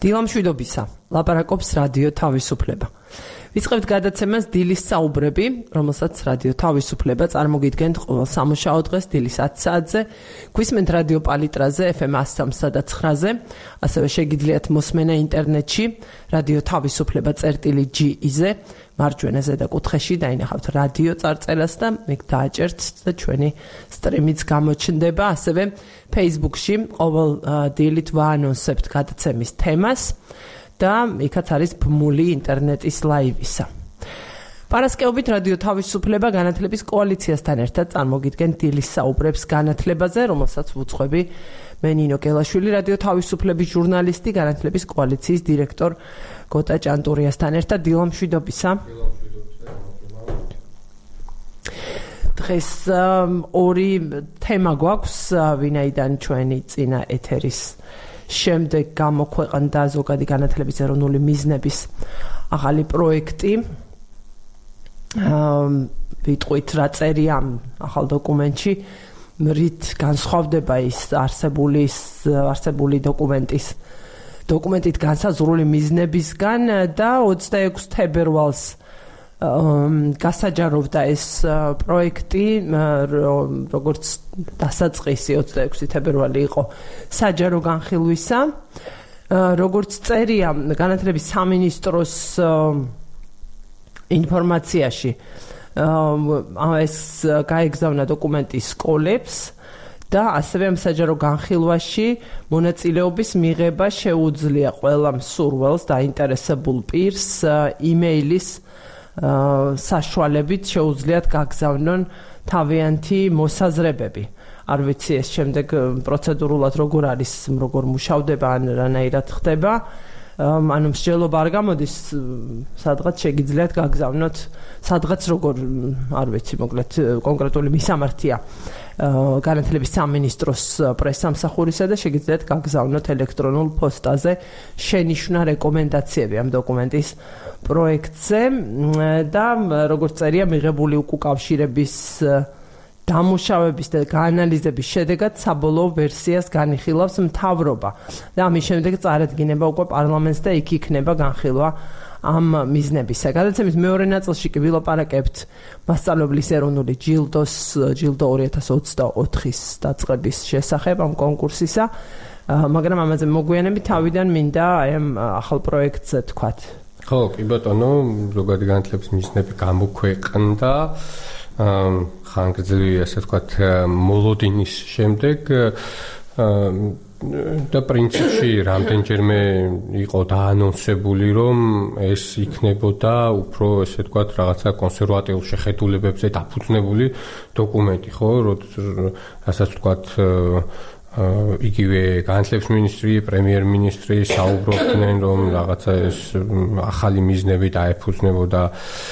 დილამშვიდობისა, ლაპარაკობს რადიო თავისუფლება. ვიწყებთ გადაცემას დილის საუბრები, რომელსაც რადიო თავისუფლება წარმოგიდგენთ ყოველ სამუშაო დღეს დილის 10 საათზე, გვისმენთ რადიო პალიტრაზე FM 103.9-ზე, ასევე შეგიძლიათ მოსმენა ინტერნეტში რადიო თავისუფლება.gi-ზე, მარჯვენა ზედა კუთხეში დაინახავთ რადიო წარწერას და მეკ დააჭერთ და ჩვენი სტრიმიც გამოჩნდება, ასევე Facebook-ში ყოველ დილით ვაანონსებთ გადაცემის თემას და იქაც არის ბმული ინტერნეტის ლაივისა. პარასკევობით რადიო თავისუფლება განათლების კოალიციასთან ერთად წარმოგიდგენთ დილის საუბრებს განათლებაზე, რომელსაც ვუძღვები მე ნინო გელაშვილი, რადიო თავისუფლების ჟურნალისტი, განათლების კოალიციის დირექტორ გოტა ჭანტურიასთან ერთად. დილამშვიდობისა. დღეს ორი თემა გვაქვს, ვინაიდან ჩვენი წინა ეთერის შემდეგ გამოქვეყნდა ზოგადი განათლების ეროვნული მიზნების ახალი პროექტი. ვიტყვით რა წერია ამ ახალ დოკუმენტში, რით განსხვავდება ის არსებული დოკუმენტით განსაზღვრული მიზნებისგან და 26 თებერვალს გასაჯაროვდა ეს პროექტი, როგორც დასაწყისი 26 თებერვალი იყო საჯარო განხილვისა. როგორც წერია განათლების სამინისტროს ინფორმაციაში, ეს გაეგზავნა დოკუმენტი სკოლებს და ასევე ამ საჯარო განხილვაში მონაწილეობის მიღება შეუძლია ყველა მსურველს დაინტერესებულ პირს იმეილის საშუალებით შეუძლიათ გაგზავნონ თავიანთი მოსაზრებები. არ ვიცი ეს შემდეგ პროცედურულად როგორ არის, როგორ მუშავდება, ან რანაირად ხდება. ანუ მსჯელობა არ გამოდის, სადღაც შეგიძლიათ გაგზავნოთ, სადღაც როგორ, არ ვიცი, მოკლედ კონკრეტული მისამართია განათლების სამინისტროს პრესსამსახურისა და შეგიძლიათ გაგზავნოთ ელექტრონულ პოსტაზე შენიშვნა რეკომენდაციები ამ დოკუმენტის პროექტზე და როგორც წერია მიღებული უკავშირების დამუშავების და გაანალიზების შედეგად საბოლოო ვერსიას განიხილავს მთავრობა და ამის შემდეგ წარადგინება უკვე პარლამენტს და იქ იქნება განხილვა ამ მიზნებისა. გადაცემის მეორე ნაწილში კი ვილაპარაკებთ მასწავლებლის ეროვნული ჯილდო 2024-ის დაწყების შესახებ ამ კონკურსისა, მაგრამ ამაზე მოგვიანებით თავიდან მინდა ამ ახალ პროექტზე თქვათ. ხო, კი ბატონო, ზოგადი განათლების მიზნები გამოქვეყნდა ხანგრძლივი, ასე ვთქვათ, მოლოდინის შემდეგ და პრინციპში რამდენჯერმე იყო დაანონსებული, რომ ეს იქნებოდა უფრო, ესე ვთქვათ, რაღაცა კონსერვატიულ შეხედულებებზე დაფუძნებული დოკუმენტი, ხო, რასაც ვთქვათ, იგივე განათლების მინისტრი, პრემიერ-მინისტრი საუბრობდნენ, რომ რაღაცა ეს ახალი მიზნები დაეფუძნებოდა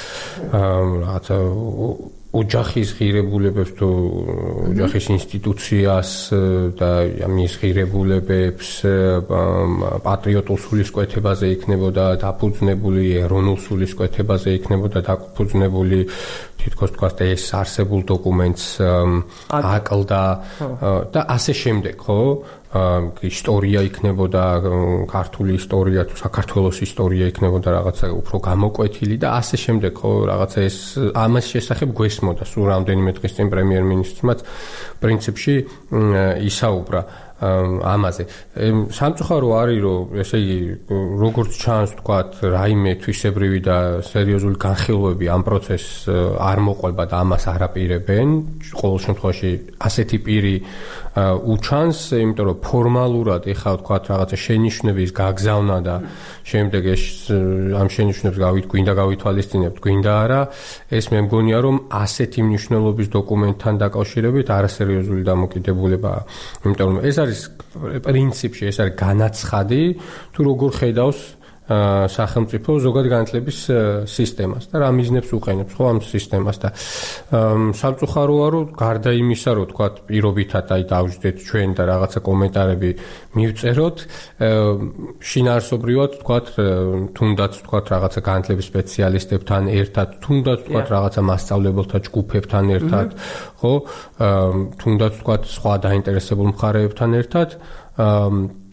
რაღაცა ოჯახის ღირებულებებს თუ ოჯახის ინსტიტუციას და მის ღირებულებებს, პატრიოტულ სულისკვეთებაზე იქნებოდა დაფუძნებული, ეროვნულ სულისკვეთებაზე იქნებოდა დაფუძნებული, თითქოს თქვათ ეს არსებულ დოკუმენტს აკლდა და ასე შემდეგ, ხო? ისტორია იქნებოდა, ქართული ისტორია თუ საქართველოს ისტორია იქნებოდა რაღაცა უფრო გამოკვეთილი და ასე შემდეგ, ხო, რაღაცა ეს ამას შესახებ გვესმოდა სულ რამდენიმე დღის წინ პრემიერ-მინისტრმაც პრინციპში ისაუბრა ამაზე. სამწუხარო არის, რომ ესე იგი, როგორც ჩანს, თქვათ, რაიმე თვისებრივი და სერიოზული განხილვები ამ პროცესს არ მოყვება და ამას არ აპირებენ. ყოველ შემთხვევაში ასეთი პირი უჩანს, იმიტომ რომ ფორმალურად ეხლა თქვათ რაღაცა შენიშვნების გაგზავნა და შემდეგ ამ შენიშვნებს გვინდა გავითვალისწინებთ, გვინდა არა, ეს მე მგონია, რომ ასეთი მნიშვნელობის დოკუმენტთან დაკავშირებით არასერიოზული დამოკიდებულებაა. იმიტომ რომ ეს არის პრინციპში, ეს არის განაცხადი, თუ როგორ ხედავს სახელმწიფო ზოგადი განათლების სისტემას და რა მიზნებს უყენებს ხო ამ სისტემას და სამწუხაროა რომ გარდა იმისა რომ თქვა პირობითად აი დავждეთ ჩვენ და რაღაცა კომენტარები მივწეროთ შინაარსობრივად თქვა თუნდაც თქვა რაღაცა განათლების სპეციალისტებთან ერთად თუნდაც თქვა რაღაცა მასწავლებელთა ჯგუფებთან ერთად ხო თუნდაც თქვა სხვა დაინტერესებულ მხარეებთან ერთად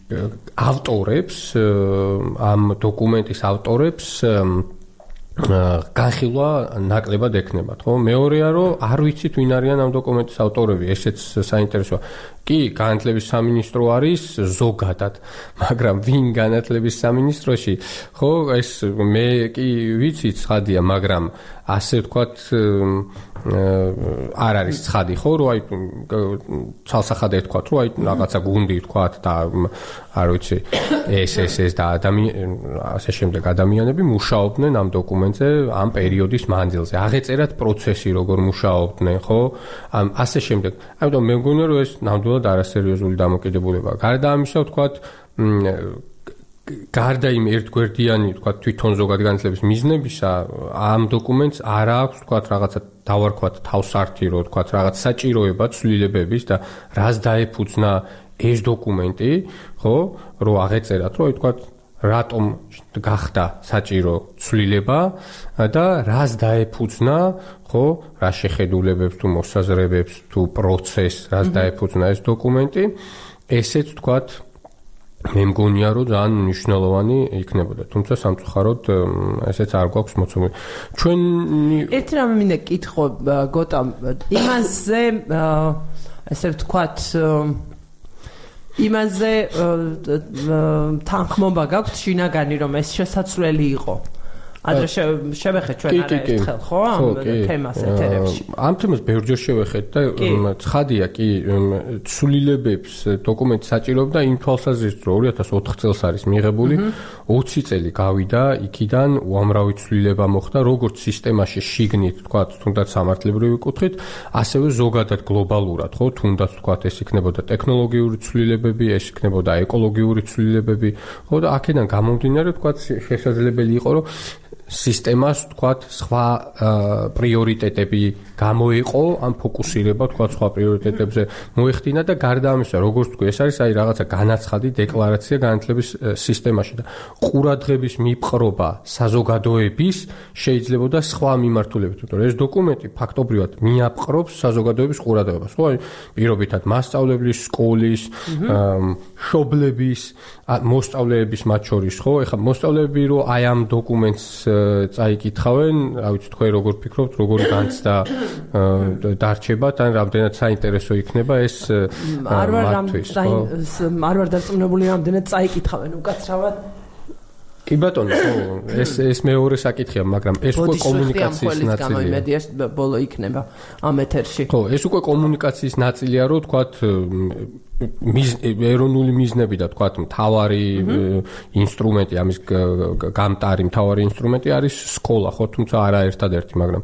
ავტორებს, ამ დოკუმენტის ავტორებს განხილვა ნაკლებად ექნებათ, ხო? მეორეა, რომ არ ვიცით ვინ არიან ამ დოკუმენტის ავტორები, ესეც საინტერესოა. კი, განათლების სამინისტრო არის ზოგადად, მაგრამ ვინ განათლების სამინისტროში, ხო, ეს მე კი ვიცი ცხადია, მაგრამ ასე ვთქვათ, არ არის ცხადი, ხო, რომ აი ცალსახად ეთქვათ, რომ აი რაღაცა გუნდი ვთქვათ და არ ვიცი, ეს და ასე შემდეგ ადამიანები მუშაობდნენ ამ დოკუმენტზე ამ პერიოდის მანძილზე. აღეწერათ პროცესი, როგორ მუშაობდნენ, ხო? ასე შემდეგ. ამიტომ მე მგონია, რომ ეს ნამდვილად არასერიოზული დამოკიდებულებაა. გარდა ამისა, ვთქვათ, გარდა იმ ერთგვერდიანი, ვთქვათ, თვითონ ზოგად განათლების მიზნებისა, ამ დოკუმენტს არ აქვს, ვთქვათ, რაღაცა დავარქვათ თავსართირო, ვთქვათ, რაღაც საჭიროება ცვლილებების და რას დაეფუძნა ეს დოკუმენტი, ხო, რომ აღეწერათ, რომ ვთქვათ, რატომ გახდა საჭირო ცვლილება და რას დაეფუძნა, ხო, რა შეხედულებებს თუ მოსაზრებებს თუ პროცესს, რას დაეფუძნა ეს დოკუმენტი, ესეც ვთქვათ, მე მგონია, რომ ძალიან მნიშვნელოვანი იქნებოდა. თუმცა სამწუხაროდ ესეც არ გვაქვს მოცემული. ჩვენი ერთი რამე მინდა კითხო გოტა იმაზე ესე ვთქვათ იმაზე თანხმობა გაქვთ შინაგანი რომ ეს შესაძლებელი იყო. ადრე შევეხეთ ჩვენ არაერთხელ ხო ამ თემას ეთერებში. ამ თემას ბევრჯერ შევეხეთ და ცხადია კი ცვლილებებს დოკუმენტი საჭიროებდა იმ თვალსაზრისით რომ 2004 წელს არის მიღებული 20 წელი გავიდა იქიდან უამრავი ცვლილება მოხდა როგორც სისტემაში შიგნით თქვათ თუნდაც სამართლებრივი კუთხით ასევე ზოგადად გლობალურად ხო თუნდაც თქვათ ეს იქნებოდა ტექნოლოგიური ცვლილებები ეს იქნებოდა ეკოლოგიური ცვლილებები ხო და აქედან გამომდინარე თქვათ შესაძლებელი იყო რომ სისტემას თქვათ სხვა პრიორიტეტები გამოიყო ამ ფოკუსირება თქვათ სხვა პრიორიტეტებზე მოეხდინა და გარდა ამისა როგორც თქვი ეს არის აი რაღაცა განაცხადი დეკლარაცია განათლების სისტემაში და ყურადღების მიპყრობა საზოგადოების შეიძლება და სხვა მიმართულებით თორე ეს დოკუმენტი ფაქტობრივად მიაპყრობს საზოგადოების ყურადღებას ხო აი პირობითად მასწავლებლის სკოლის მშობლების მოსწავლეების მათ შორის ხო ეხლა მოსწავლეები რომ აი ამ დოკუმენტს წაიკითხავენ, რა ვიცი თქვენ როგორ ფიქრობთ, როგორ განცდა დარჩებათ, ან რამდენად საინტერესო იქნება ეს მათთვის, ხო? არ ვარ დარწმუნებული რამდენად წაიკითხავენ უკაცრავად. კი ბატონო, ხო, ეს მეორე საკითხია, მაგრამ ეს უკვე კომუნიკაციის ნაწილია. იმედია ბოლო იქნება ამ ეთერში. ხო, ეს უკვე კომუნიკაციის ნაწილია, რომ თქვათ ეროვნული მიზნები და თქვათ მთავარი ინსტრუმენტი ამის გამტარი მთავარი ინსტრუმენტი არის სკოლა ხო თუმცა არა ერთადერთი მაგრამ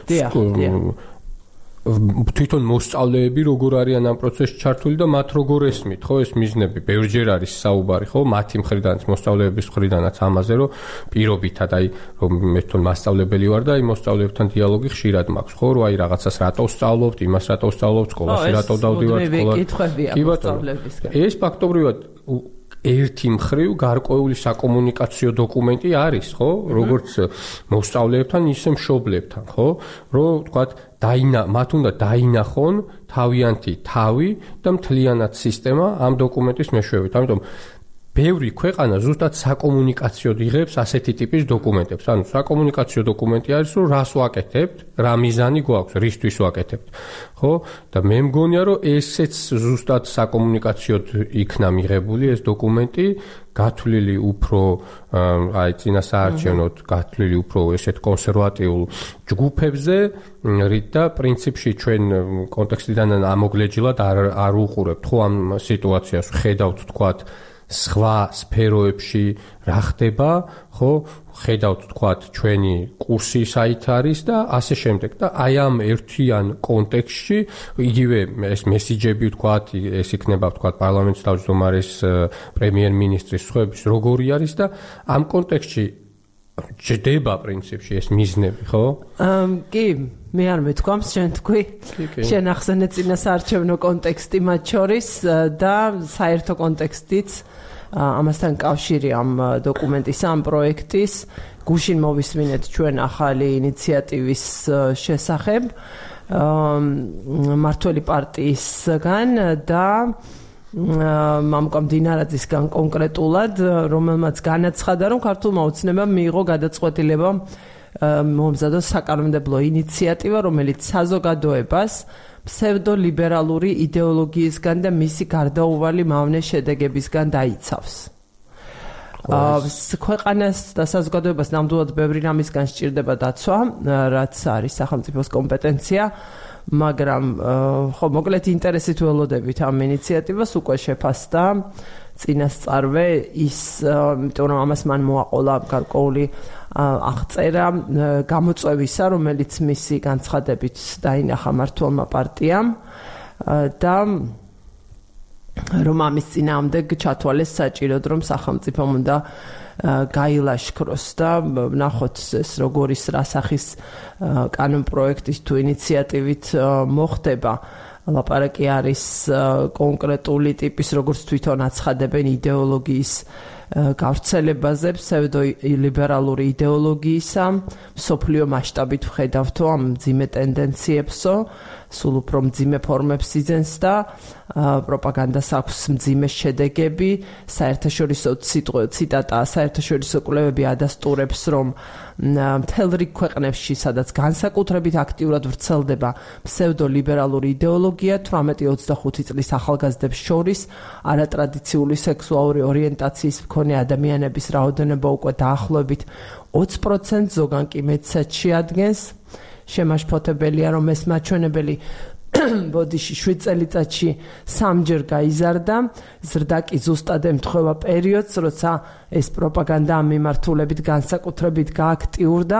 თვითონ მოსწავლეები როგორ არიან ამ პროცესში ჩართული და მათ როგორ ესმით ხო ეს მიზნები ბევრჯერ არის საუბარი ხო მათი მხრიდანაც მოსწავლეების მხრიდანაც ამაზე რომ პირობითად აი რომ მე თვითონ მასწავლებელი ვარ და აი მოსწავლეებთან დიალოგი ხშირად მაქვს ხო რომ აი რაღაცას რატო სწავლობთ იმას რატო სწავლობთ სკოლაში რატო დავდივართ სკოლაში ეს ფაქტობრივად ერთი მხრივ გარკვეული საკომუნიკაციო დოკუმენტი არის, ხო? როგორც მოსწავლეებთან, ისე მშობლებთან, ხო? რომ თქვათ მათ უნდა დაინახონ თავიანთი თავი და მთლიანად სისტემა ამ დოკუმენტის მეშვეობით. ამიტომ ბევრი ქვეყანა ზუსტად საკომუნიკაციოდ იღებს ასეთი ტიპის დოკუმენტებს. ანუ საკომუნიკაციო დოკუმენტი არის, რომ რას ვაკეთებთ, რა მიზანი გვაქვს, რისთვის ვაკეთებთ. ხო? და მე მგონია, რომ ესეც ზუსტად საკომუნიკაციოდ იქნა მიღებული ეს დოკუმენტი, გათვლილი უფრო აი წინასაარჩევნოდ გათვლილი უფრო ესეთ კონსერვატიულ ჯგუფებზე, რით და პრინციპში ჩვენ კონტექსტიდან ამოგლეჯილად არ უყურებთ ხო ამ სიტუაციას, ხედავთ თქვათ სხვა სფეროებში რა ხდება, ხო? ხედავთ თქვათ ჩვენი კურსი საით არის და ასე შემდეგ და აი ამ ერთიან კონტექსტში იგივე ეს მესიჯები თქვათ ეს იქნება თქვათ პარლამენტის თავმჯდომარის პრემიერ-მინისტრის სხვების როგორი არის და ამ კონტექსტში ჯდება პრინციპში ეს მიზნები, ხო? კი, მე არ მეთქვამს, შენ თქვი. შენ ახსენე წინასაარჩევნო კონტექსტი მათ შორის და საერთო კონტექსტიც ამასთან კავშირი ამ დოკუმენტის ამ პროექტის გუშინ მოვისმინეთ ჩვენ ახალი ინიციატივის შესახებ მართველი პარტიისგან და მამუკა მდინარაძისგან კონკრეტულად, რომელმაც განაცხადა, რომ ქართულმა ოცნებამ მიიღო გადაწყვეტილება მომზადოს საკანონმდებლო ინიციატივა, რომელიც საზოგადოებას ფსევდოლიბერალური იდეოლოგიისგან და მისი გარდაუვალი მავნე შედეგებისგან დაიცავს. ქვეყანას და საზოგადოებას ნამდვილად ბევრი რამისგან სჭირდება დაცვა, რაც არის სახელმწიფოს კომპეტენცია, მაგრამ ხო მოკლედ ინტერესით ველოდებით ამ ინიციატივას უკვე შეფასდა წინასწარვე ის, იმიტომ რომ ამას მან მოაყოლა გარკვეული აღწერა გამოწვევისა, რომელიც მისი განცხადებით დაინახა მმართველმა პარტიამ და რომ ამის წინააღმდეგ ჩათვალეს საჭიროდ, რომ სახელმწიფომ უნდა გაილაშქროს და ნახოთ ეს როგორ ის რა სახის კანონპროექტის თუ ინიციატივით მოხდება. ლაპარაკი არის კონკრეტული ტიპის, როგორც თვითონ აცხადებენ, იდეოლოგიის გავრცელებაზე, ფსევდოლიბერალური იდეოლოგიისა, მსოფლიო მასშტაბით ვხედავთო ამ მძიმე ტენდენციებსო, სულ უფრო მძიმე ფორმებს იძენს და პროპაგანდას აქვს მძიმე შედეგები. საერთაშორისო ციტატა, საერთაშორისო კვლევები ადასტურებს, რომ მთელ რიგ ქვეყნებში, სადაც განსაკუთრებით აქტიურად ვრცელდება ფსევდოლიბერალური იდეოლოგია, 18-25 წლის ახალგაზრდებს შორის არატრადიციული სექსუალური ორიენტაციის მქონე ადამიანების რაოდენობა უკვე დაახლოებით 20%, ზოგან კი მეტსაც შეადგენს. შემაშფოთებელია, რომ ეს მაჩვენებელი ბოდიში 7 წელიწადში 3-ჯერ გაიზარდა, ზრდა კი ზუსტად ემთხვევა პერიოდს, როცა ეს პროპაგანდა ამ მიმართულებით განსაკუთრებით გააქტიურდა.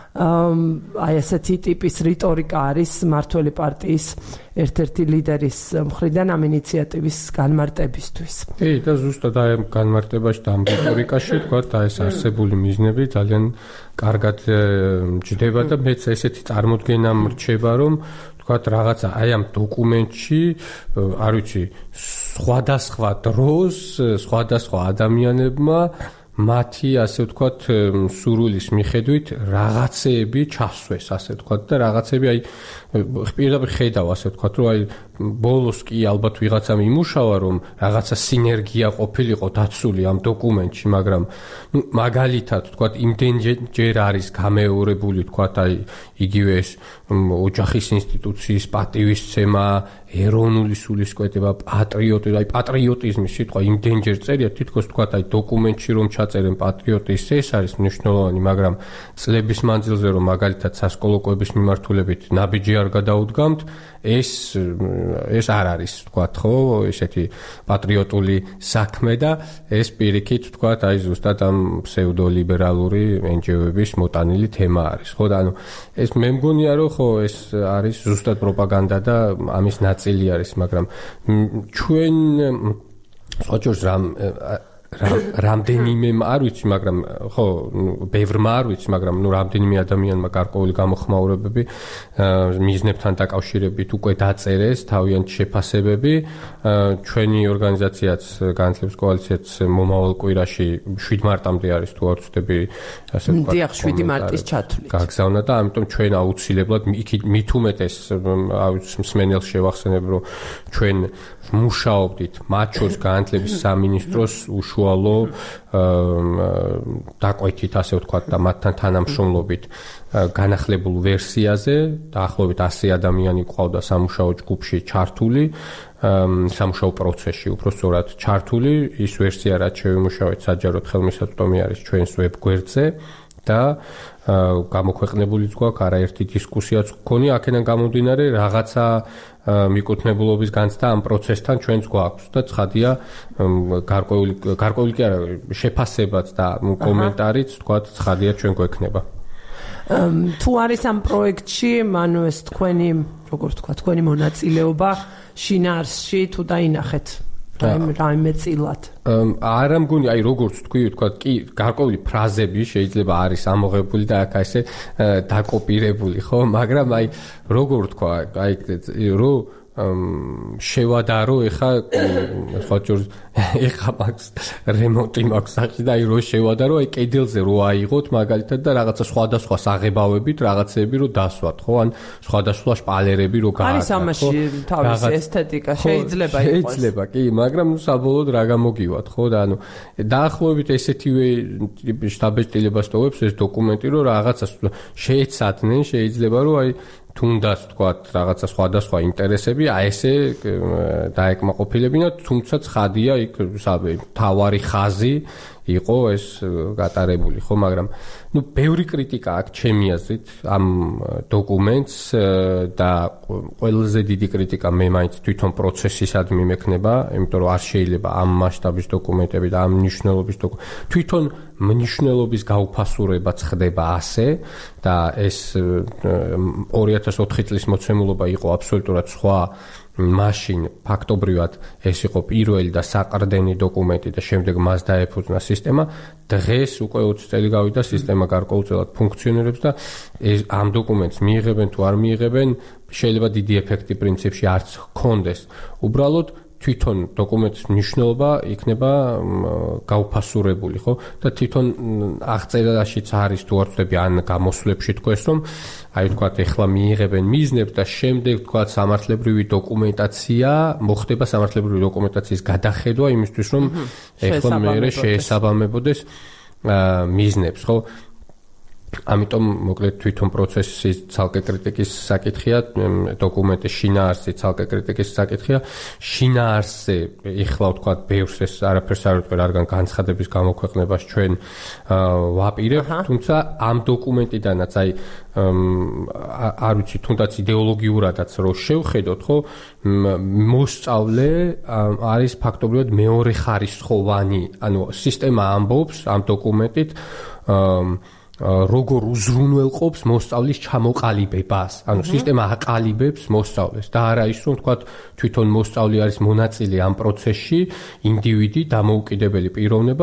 აი ესეთი ტიპის რიტორიკა არის მმართველი პარტიის ერთ-ერთი ლიდერის მხრიდან ამ ინიციატივის განმარტებისთვის. და ზუსტად აი ამ განმარტებაში და ამ რიტორიკაში თქვა და ეს არსებული მიზნები ძალიან კარგად ჯდება და მეც ესეთი წარმოდგენა მრჩება, რომ თქვათ რაღაცა აი ამ დოკუმენტში, არ ვიცი, სხვადასხვა დროს, სხვადასხვა ადამიანებმა მათი, ასე ვთქვათ, სურვილის მიხედვით რაღაცეები ჩასვეს, ასე ვთქვათ, და რაღაცები აი პირდაპირ ხედავ, ასე ვთქვათ, რომ აი ბოლოს კი ალბათ ვიღაცამ იმუშავა, რომ რაღაცა სინერგია ყოფილიყო დაცული ამ დოკუმენტში, მაგრამ მაგალითად, ვთქვათ, იმდენჯერ არის გამეორებული, ვთქვათ, აი იგივე ეს ოჯახის ინსტიტუციის პატივისცემა, ეროვნული სულისკვეთება, პატრიოტიზმის სიტყვა იმდენჯერ წერია, თითქოს ვთქვათ, აი დოკუმენტში რომ ჩაწერენ პატრიოტიზმს, ეს არის მნიშვნელოვანი, მაგრამ წლების მანძილზე რომ მაგალითად სასკოლო კვების მიმართულებით ნაბიჯი არ გადაუდგამთ, ეს არ არის, ვთქვათ, ხო, ესეთი პატრიოტული საქმე და ეს პირიქით, ვთქვათ, აი ზუსტად ამ ფსევდოლიბერალური NGO-ების მოტანილი თემა არის, ხო და ანუ ეს მე მგონია, რომ ხო ეს არის ზუსტად პროპაგანდა და ამის ნაწილი არის, მაგრამ ჩვენ სწორედ რამდენიმე არ ვიცი, მაგრამ ხო, ბევრმა არ ვიცი, მაგრამ რამდენიმე ადამიანმა გარკვეული გამოხმაურებები მიზნებთან დაკავშირებით უკვე დაწერეს თავიანთი შეფასებები. ჩვენი ორგანიზაციაც, განათლების კოალიციაც მომავალ კვირაში 7 მარტამდე არის თუ არ ვცდები, ასე ვთქვათ. დიახ, 7 მარტის ჩათვლით. გაგზავნა და ამიტომ ჩვენ აუცილებლად მით უმეტეს მსმენელს შევახსენებ, რომ ჩვენ მუშაობდით მათ შორის განათლების სამინისტროს უშუალო დაკვეთით, ასე ვთქვათ, და მათთან თანამშრომლობით განახლებულ ვერსიაზე, დაახლოებით 100 ადამიანი ყავდა სამუშაო ჯგუფში ჩართული, სამუშაო პროცესში უბრალოდ ჩართული, ის ვერსია, რაც შევიმუშავეთ საჯაროდ ხელმისაწვდომი არის ჩვენს ვებ გვერდზე და გამოქვეყნებულიც გვაქვს არაერთი დისკუსიაც გქონია, აქედან გამომდინარე რაღაცა მიკუთვნებულობის განცდა ამ პროცესთან ჩვენც გვაქვს და ცხადია გარკვეული კი არა, შეფასებაც და კომენტარიც, თქვათ, ცხადია ჩვენ გვექნება. თუ არის ამ პროექტში, ანუ ეს თქვენი, როგორ ვთქვა, თქვენი მონაწილეობა შინაარსში თუ დაინახეთ რაიმე წილად. არა მგონი, აი როგორც თქვა, კი, გარკვეული ფრაზები შეიძლება არის ამოღებული და აქ ესე დაკოპირებული, ხო, მაგრამ აი როგორ თქვა, აი შევადარო ეხა მაქვს რემონტი მაქვს სახში და რო შევადარო აი კედელზე რო აიღოთ მაგალითად და რაღაცა სხვადასხვა საღებავებით რაღაცები რო დასვათ ხო ან სხვადასხვა შპალერები რო გააკეთოთ არის ამაში თავისი ესთეტიკა შეიძლება იყოს შეიძლება კი მაგრამ საბოლოოდ რა გამოგივათ ხო და ანუ დაახლოებით ესეთივე შტაბ-ეტილებას ტოვებს ეს დოკუმენტი რომ რაღაცას შეეცადნენ შეიძლება რომ აი თუნდაც თქვათ რაღაცა სხვადასხვა ინტერესები აი ესე დაეკმაყოფილებინა თუმცა ცხადია იქ თავარი ხაზი იყო ეს გატარებული ხო მაგრამ ნუ ბევრი კრიტიკა აქვს ჩემი აზრით ამ დოკუმენტს და ყველაზე დიდი კრიტიკა მე მაინც თვითონ პროცესისადმი მექნება იმიტომ რომ არ შეიძლება ამ მასშტაბის დოკუმენტები და ამ მნიშვნელობის თვითონ მნიშვნელობის გაუფასურებაც ხდება ასე და ეს 2004 წლის მოცემულობა იყო აბსოლუტურად სხვა მაშინ ფაქტობრივად ეს იყო პირველი და საყრდენი დოკუმენტი და შემდეგ მას დაეფუძნა სისტემა დღეს უკვე 20 წელი გავიდა სისტემა გარკვეულწილად ფუნქციონირებს და ამ დოკუმენტს მიიღებენ თუ არ მიიღებენ შეიძლება დიდი ეფექტი პრინციპში არც ჰქონდეს უბრალოდ თვითონ დოკუმენტის მნიშვნელობა იქნება გაუფასურებული ხო და თვითონ აღწერაშიც არის თუ არ ვწდები ან გამოსვლებში თქვეს რომ აი ვთქვათ ეხლა მიიღებენ მიზნებს და შემდეგ ვთქვათ სამართლებრივი დოკუმენტაცია მოხდება სამართლებრივი დოკუმენტაციის გადახედვა იმისთვის რომ ეხლა მეერე შეესაბამებოდეს მიზნებს ხო ამიტომ მოკლედ თვითონ პროცესის ცალკე კრიტიკის საკითხია დოკუმენტის შინაარსი ცალკე კრიტიკის საკითხია შინაარსზე ეხლა ვთქვათ ბევრს ეს არაფერს არ ვიტყვი რადგან განცხადების გამოქვეყნებას ჩვენ ვაპირებთ თუმცა ამ დოკუმენტიდანაც აი არ ვიცი თუნდაც იდეოლოგიურადაც რო შევხედოთ ხო მოსწავლე არის ფაქტობრივად მეორე ხარისხოვანი ანუ სისტემა ამბობს ამ დოკუმენტით როგორ უზრუნველყოფს მოსწავლის ჩამოყალიბებას. ანუ სისტემა აყალიბებს მოსწავლეს და არა ის რომ თქვათ თვითონ მოსწავლე არის მონაწილე ამ პროცესში, ინდივიდი, დამოუკიდებელი პიროვნება,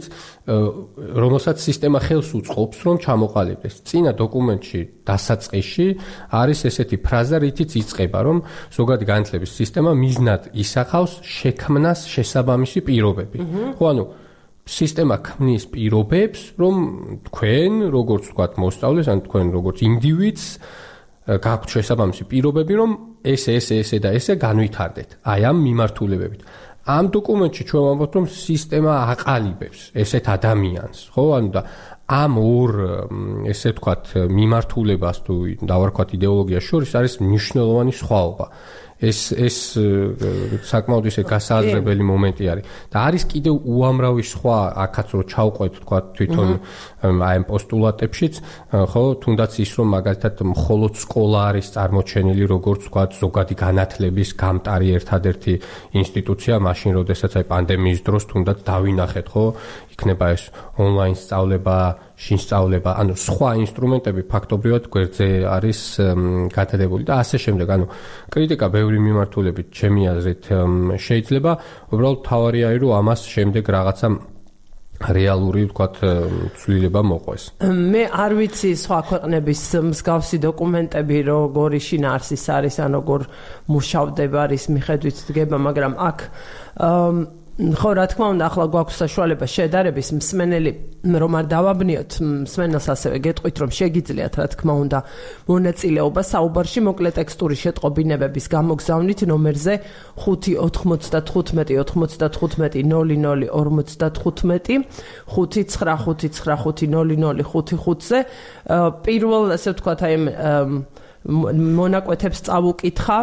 რომელსაც სისტემა ხელს უწყობს რომ ჩამოყალიბდეს. წინა დოკუმენტში დასაწყისში არის ესეთი ფრაზა, რითიც იწყება, რომ ზოგადი განათლების სისტემა მიზნად ისახავს შექმნას შესაბამისი პირობები. ხო, ანუ სისტემა ქმნის პირობებს, რომ თქვენ, როგორც ვთქვათ, მოსწავლეს, ან თქვენ როგორც ინდივიდს გაქვთ შესაბამისი პირობები, რომ ესე და ესე განვითარდეთ. აი ამ მიმართულებებით. ამ დოკუმენტში ჩვენ ვამბობთ, რომ სისტემა აყალიბებს ესეთ ადამიანს, ხო? ანუ და ამ ორ ესე ვთქვათ, მიმართულებას თუ დავარქვათ იდეოლოგიას შორის არის მნიშვნელოვანი სხვაობა. ეს საკმაოდ ისე გასააზრებელი მომენტი არის და არის კიდევ უამრავი სხვა აქაც რო ჩავყვეთ თქვა თვითონ აი ამ პოსტულატებშიც ხო თუნდაც ის რომ მაგალითად მხოლოდ სკოლა არის წარმოჩენილი როგორც თქვა ზოგადი განათლების გამტარი ერთადერთი ინსტიტუცია მაშინ როდესაც აი პანდემიის დროს თუნდაც დავინახეთ ხო იქნება ეს ონლაინ სწავლება შინ სწავლება, ანუ სხვა ინსტრუმენტები ფაქტობრივად გვერდზე არის გადადებული და ასე შემდეგ. ანუ კრიტიკა ბევრი მიმართულებით ჩემი აზრით შეიძლება, უბრალოდ თავარია რომ ამას შემდეგ რაღაცა რეალური ვთქვათ ცვლილება მოყვეს. მე არ ვიცი სხვა ქვეყნების მსგავსი დოკუმენტები როგორი შინაარსის არის, ან როგორ მუშავდება არის მიხედვით დგება, მაგრამ აქ ხო რა თქმა უნდა ახლა გვაქვს საშუალება შედარების მსმენელი რომ არ დავაბნიოთ მსმენელს ასევე გეტყვით რომ შეგიძლიათ რა თქმა უნდა მონაწილეობა საუბარში მოკლე ტექსტური შეტყობინებების გამოგზავნით ნომერზე 595-95-00-55-00-55-00-55-ზე პირველ ასე ვთქვათ აი მონაკვეთებს წავუკითხავ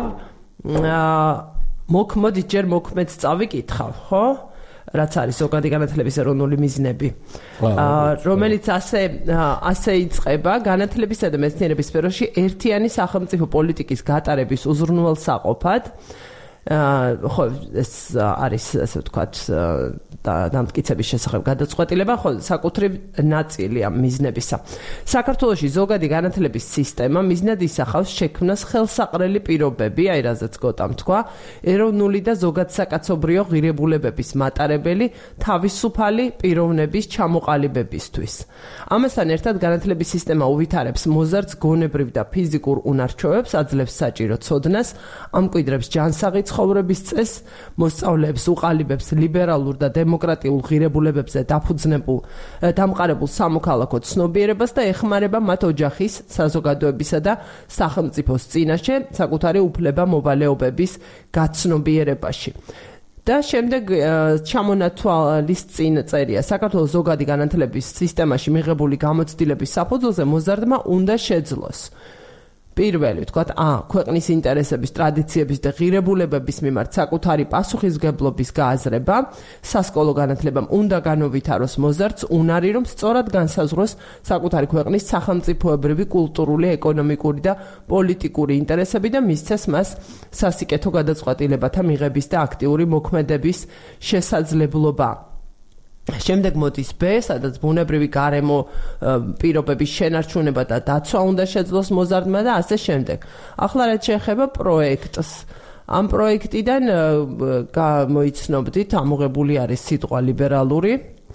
მოდით ჯერ მოქმედს წავიკითხავ, ხო? რაც არის ზოგადი განათლების ეროვნული მიზნები. რომელიც ასე იწყება განათლებისა და მეცნიერების სფეროში ერთიანი სახელმწიფო პოლიტიკის გატარების უზრუნველსაყოფად ხო ეს არის ასე ვთქვათ დამტკიცების შესახებ გადაწყვეტილება, ხო საკუთრივ ნაწილია მიზნებისა. საქართველოში ზოგადი განათლების სისტემა მიზნად ისახავს შექმნას ხელსაყრელი პირობები, აი რაზეც გოტამ თქვა, ეროვნული და ზოგადსაკაცობრიო ღირებულებების მატარებელი თავისუფალი პიროვნების ჩამოყალიბებისთვის. ამასთან ერთად განათლების სისტემა უვითარებს მოზარდს გონებრივ და ფიზიკურ უნარჩვევებს, აძლევს საჭირო ცოდნას, ამკვიდრებს ჯანსაღი ცხოვრების წესს, მოსწავლეებს უყალიბებს ლიბერალურ და დემოკრატიულ ღირებულებებზე დამყარებულ სამოქალაქო ცნობიერებას და ეხმარება მათ ოჯახის, საზოგადოებისა და სახელმწიფოს წინაშე საკუთარი უფლება-მოვალეობების გაცნობიერებაში. და შემდეგ ჩამონათვალის წინ წერია საქართველოს ზოგადი განათლების სისტემაში მიღებული გამოცდილების საფუძველზე მოზარდმა უნდა შეძლოს პირველი ვთქვათ, ქვეყნის ინტერესების, ტრადიციების და ღირებულებების მიმართ საკუთარი პასუხისმგებლობის გააზრება, სასკოლო განათლებამ უნდა განუვითაროს მოზარდს უნარი, რომ სწორად განსაზღვროს საკუთარი ქვეყნის სახელმწიფოებრივი, კულტურული, ეკონომიკური და პოლიტიკური ინტერესები და მისცეს მას სასიკეთო გადაწყვეტილებათა მიღების და აქტიური მოქმედების შესაძლებლობა. შემდეგ მოდის B, სადაც ბუნებრივი გარემო პირობების შენარჩუნება და დაცვა უნდა შეძლოს მოზარდმა და ასე შემდეგ. ახლა რაც შეეხება პროექტს. ამ პროექტიდან გამოიცნობდით, ამოღებული არის სიტყვა ლიბერალური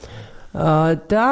და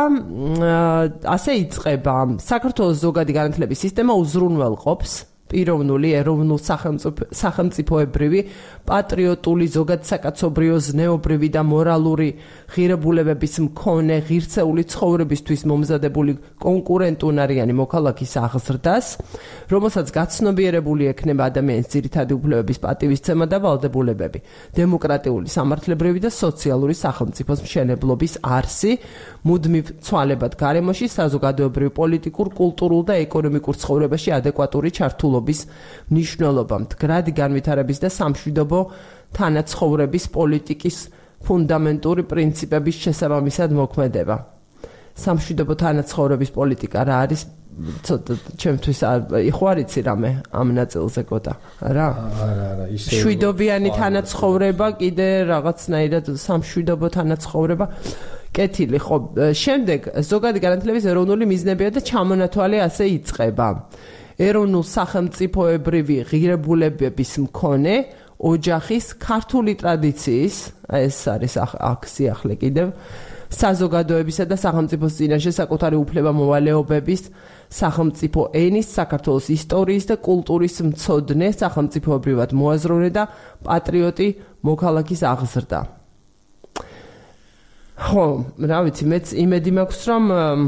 ასე იწყება. საქართველოს ზოგადი განათლების სისტემა უზრუნველყოფს პიროვნული, ეროვნულ სახელმწიფოებრივი, პატრიოტული, ზოგადსაკაცობრიო, ზნეობრივი და მორალური ღირებულებების მქონე ღირსეული ცხოვრებისთვის მომზადებული კონკურენტუნარიანი მოქალაქის აღზრდას, რომელსაც გაცნობიერებული ექნება ადამიანის ძირითადი უფლებების პატივისცემა და ვალდებულებები, დემოკრატიული, სამართლებრივი და სოციალური სახელმწიფოს მშენებლობის არსი, მუდმივ ცვალებად გარემოში, საზოგადოებრივ, პოლიტიკურ, კულტურულ და ეკონომიკურ ცხოვრებაში ადეკვატური ჩართულობის მნიშვნელობა, მდგრადი განვითარების და სამშვიდობო თანაცხოვრების პოლიტიკის ფუნდამენტური პრინციპების შესაბამისად მოქმედება. სამშვიდობო თანაცხოვრების პოლიტიკა რა არის? ცოტა ჩემთვის იხوارიცი რამე ამ ნაწილზე გოტა რა? არა, ისე შვიდობიანი თანაცხოვრება, კიდე რაღაცნაირად სამშვიდობო თანაცხოვრება. კეთილი, ხო. შემდეგ ზოგადი განათლების ეროვნული მიზნებია და ჩამონათვალი ასე იწყება. ეროვნულ სახელმწიფოებრივი ღირებულებების მქონე ოჯახის ქართული ტრადიციის, ეს არის აქ სიახლე კიდევ, საზოგადოებისა და სახელმწიფოს წინაშე საკუთარი უფლება-მოვალეობების, სახელმწიფო ენის, საქართველოს ისტორიის და კულტურის მცოდნე, სახელმწიფოებრივად მოაზროვნე და პატრიოტი მოქალაქის აღზრდა. ხო, რა ვიცი, მეც იმედი მაქვს, რომ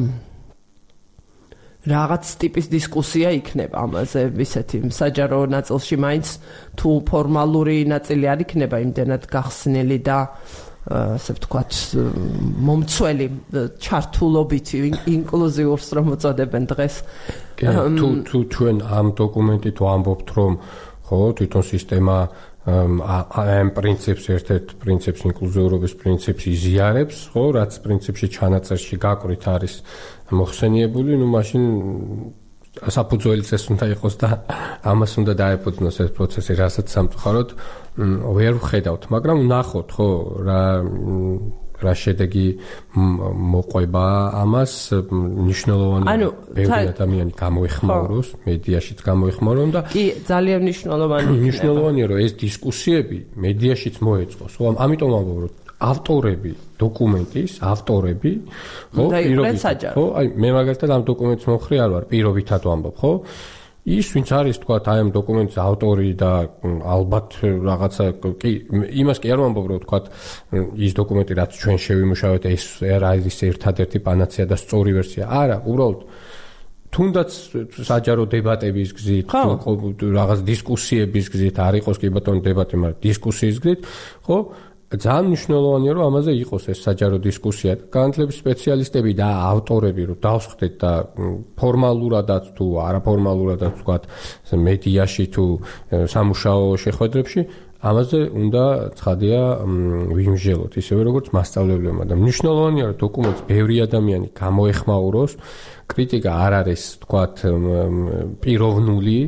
რაღაც ტიპის დისკუსია იქნება ამაზე, ისეთი საჯარო ნაწილში მაინც თუ ფორმალური ნაწილი არ იქნება იმდენად გახსნილი და ასე ვთქვათ მომცველი ჩართულობითი ინკლუზიურს რომ მოწოდებენ დღეს. თუ ჩვენ ამ დოკუმენტით ვამბობთ, რომ ხო, თვითონ სისტემა ამ პრინციპს, ერთ-ერთ პრინციპს, ინკლუზიურობის პრინციპს იზიარებს, ხო, რაც პრინციპში ჩანაწერში გაკვრით არის მოხსენიებული, ну მაშინ საფუძველი წეს უნდა იყოს და ამას უნდა დაეფუძნოს ეს პროცესი, რასაც სამწუხაროდ ვერ ვხედავთ, მაგრამ ნახოთ, ხო, რა შედეგი მოყვება ამას, მნიშვნელოვანი ბევრი ადამიანი გამოეხმაუროს, მედიაშიც გამოეხმაურონ და კი, ძალიან მნიშვნელოვანია, რომ ეს დისკუსიები მედიაშიც მოეწყოს. ხო, ამიტომ ამბობ, რომ ავტორები დოკუმენტის, ავტორები, ხო, პირობითად, ხო, აი მე მაგალითად ამ დოკუმენტს მომხრი არ ვარ, პირობითად ვამბობ, ხო? ის ვინც არის, თქვა, აი ამ დოკუმენტის ავტორი და ალბათ რაღაცა კი, იმას კი არ ვამბობ, რომ თქვა, ის დოკუმენტი რაც ჩვენ შევიმუშავეთ, ეს არის ერთადერთი პანაცეა და სწორი ვერსია. არა, უბრალოდ თუნდაც საჯარო დებატების გზით, რაღაც დისკუსიების გზით, არ იყოს კი ბატონო დებატი, მაგრამ დისკუსიის გზით, ხო? ძალიან მნიშვნელოვანია, რომ ამაზე იყოს ეს საჯარო დისკუსია. განათლების სპეციალისტები და ავტორები, რომ დავსხდეთ და ფორმალურადაც თუ არაფორმალურადაც ვთქვათ, მედიაში თუ სამუშაო შეხვედრებში, ამაზე უნდა ცხადია ვიმსჯელოთ, ისევე როგორც მასწავლებლებმა და მნიშვნელოვანია, რომ დოკუმენტს ბევრი ადამიანი გამოეხმაუროს. კრიტიკა არ არის, ვთქვათ, პიროვნული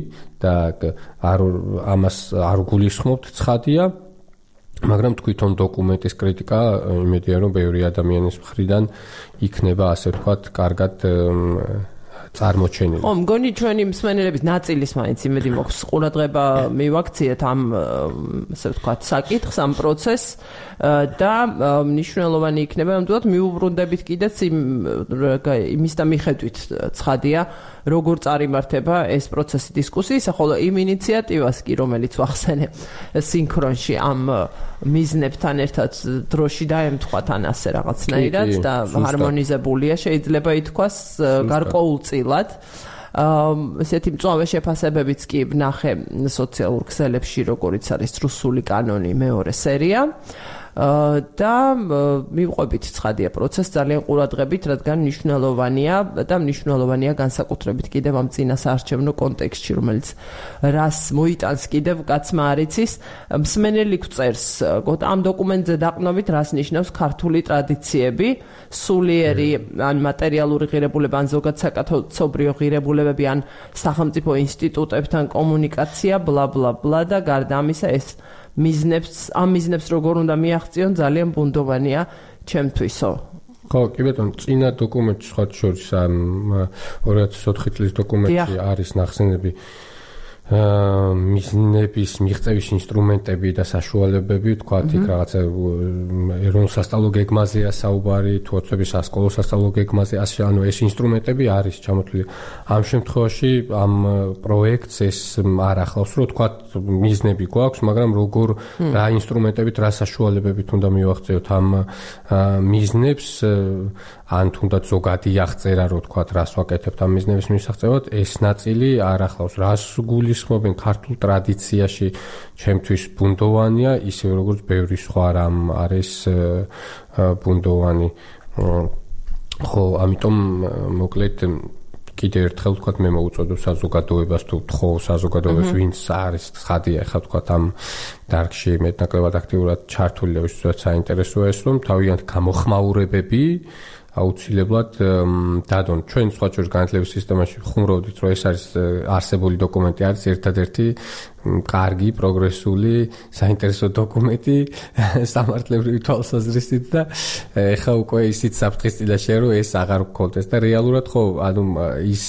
და ამას არ გულისხმობთ, ცხადია. მაგრამ თვითონ დოკუმენტის კრიტიკა იმედია რომ ბევრი ადამიანის მხრიდან იქნება ასე ვთქვათ კარგად წარმოჩენილი. ხო, მგონი ჩვენი მსმენელების ნაწილის მაინც იმედი მოქვს ყურადღება მივაქციეთ ამ ასე ვთქვათ საკითხს, ამ პროცესს და მნიშვნელოვანი იქნება ნამდვილად მიუბრუნდებით კიდეც იმის და მიხედვით ცხადია როგორ წარიმართება ეს პროცესი დისკუსიისა, ხოლო იმ ინიციატივას კი რომელიც ვახსენე სინქრონში ამ მიზნებთან ერთად დროში დაემთხვათ ან ასე რაღაცნაირად და ჰარმონიზებულია შეიძლება ითქვას გარკვეულწილად ესეთი მწვავე შეფასებებიც კი ვნახე სოციალურ ქსელებში როგორიც არის რუსული კანონი მეორე სერია და მივყვებით ცხადია პროცესს ძალიან ყურადღებით, რადგან მნიშვნელოვანია განსაკუთრებით კიდევ ამ წინა საარჩევნო კონტექსტში, რომელიც რას მოიტანს კიდევ კაცმა არ იცის. მსმენელი გვწერს ამ დოკუმენტზე დაყრდნობით რას ნიშნავს ქართული ტრადიციები, სულიერი ან მატერიალური ღირებულება, ან ზოგად საკაცობრიო ღირებულებები, ან სახელმწიფო ინსტიტუტებთან კომუნიკაცია, ბლა ბლა ბლა და გარდა ამისა ეს ამ მიზნებს როგორ უნდა მიაღწიონ ძალიან ბუნდოვანია ჩემთვისო. ხო, კი ბატონო, წინა დოკუმენტში სხვა შორის ამ 2004 წლის დოკუმენტში არის ნახსენები მიზნების მიღწევის ინსტრუმენტები და საშუალებები, თქვათ იქ რაღაცა ეროვნულ სასწავლო გეგმაზეა საუბარი, თუ ოცების სასკოლო სასწავლო გეგმაზე, ასე ანუ ეს ინსტრუმენტები არის ჩამოთვლილი. ამ შემთხვევაში ამ პროექტს ეს არ ახლავს, რომ თქვათ მიზნები გვაქვს, მაგრამ როგორ რა ინსტრუმენტებით, რა საშუალებებით უნდა მივაღწიოთ ამ მიზნებს, ან თუნდაც ზოგადი აღწერა, რომ თქვათ რას ვაკეთებთ ამ მიზნების მისაღწევად, ეს ნაწილი არ ახლავს. რას გულისხმობენ ქართულ ტრადიციაში ჩემთვის ბუნდოვანია, ისევე როგორც ბევრი სხვა რამ არის ბუნდოვანი. ხო, ამიტომ მოკლედ კიდევ ერთხელ ვთქვათ მე მოვუწოდებ საზოგადოებას თუ თხოვ საზოგადოებას ვინც არის ცხადია ახლა ვთქვათ ამ დარგში მეტნაკლებად აქტიურად ჩართული ვისაც საინტერესოა ეს რომ თავიანთ გამოხმაურებები აუცილებლად დადონ. ჩვენ სხვა შორის განათლების სისტემაში ხუმრობდით, რომ ეს არის არსებული დოკუმენტი არის ერთადერთი კარგი, პროგრესული, საინტერესო დოკუმენტი სამართლებრივი თვალსაზრისით და ეხლა უკვე ისიც საფრთხის წინაშეა, რომ ეს აღარ გქონდეს და რეალურად ხო, ანუ ის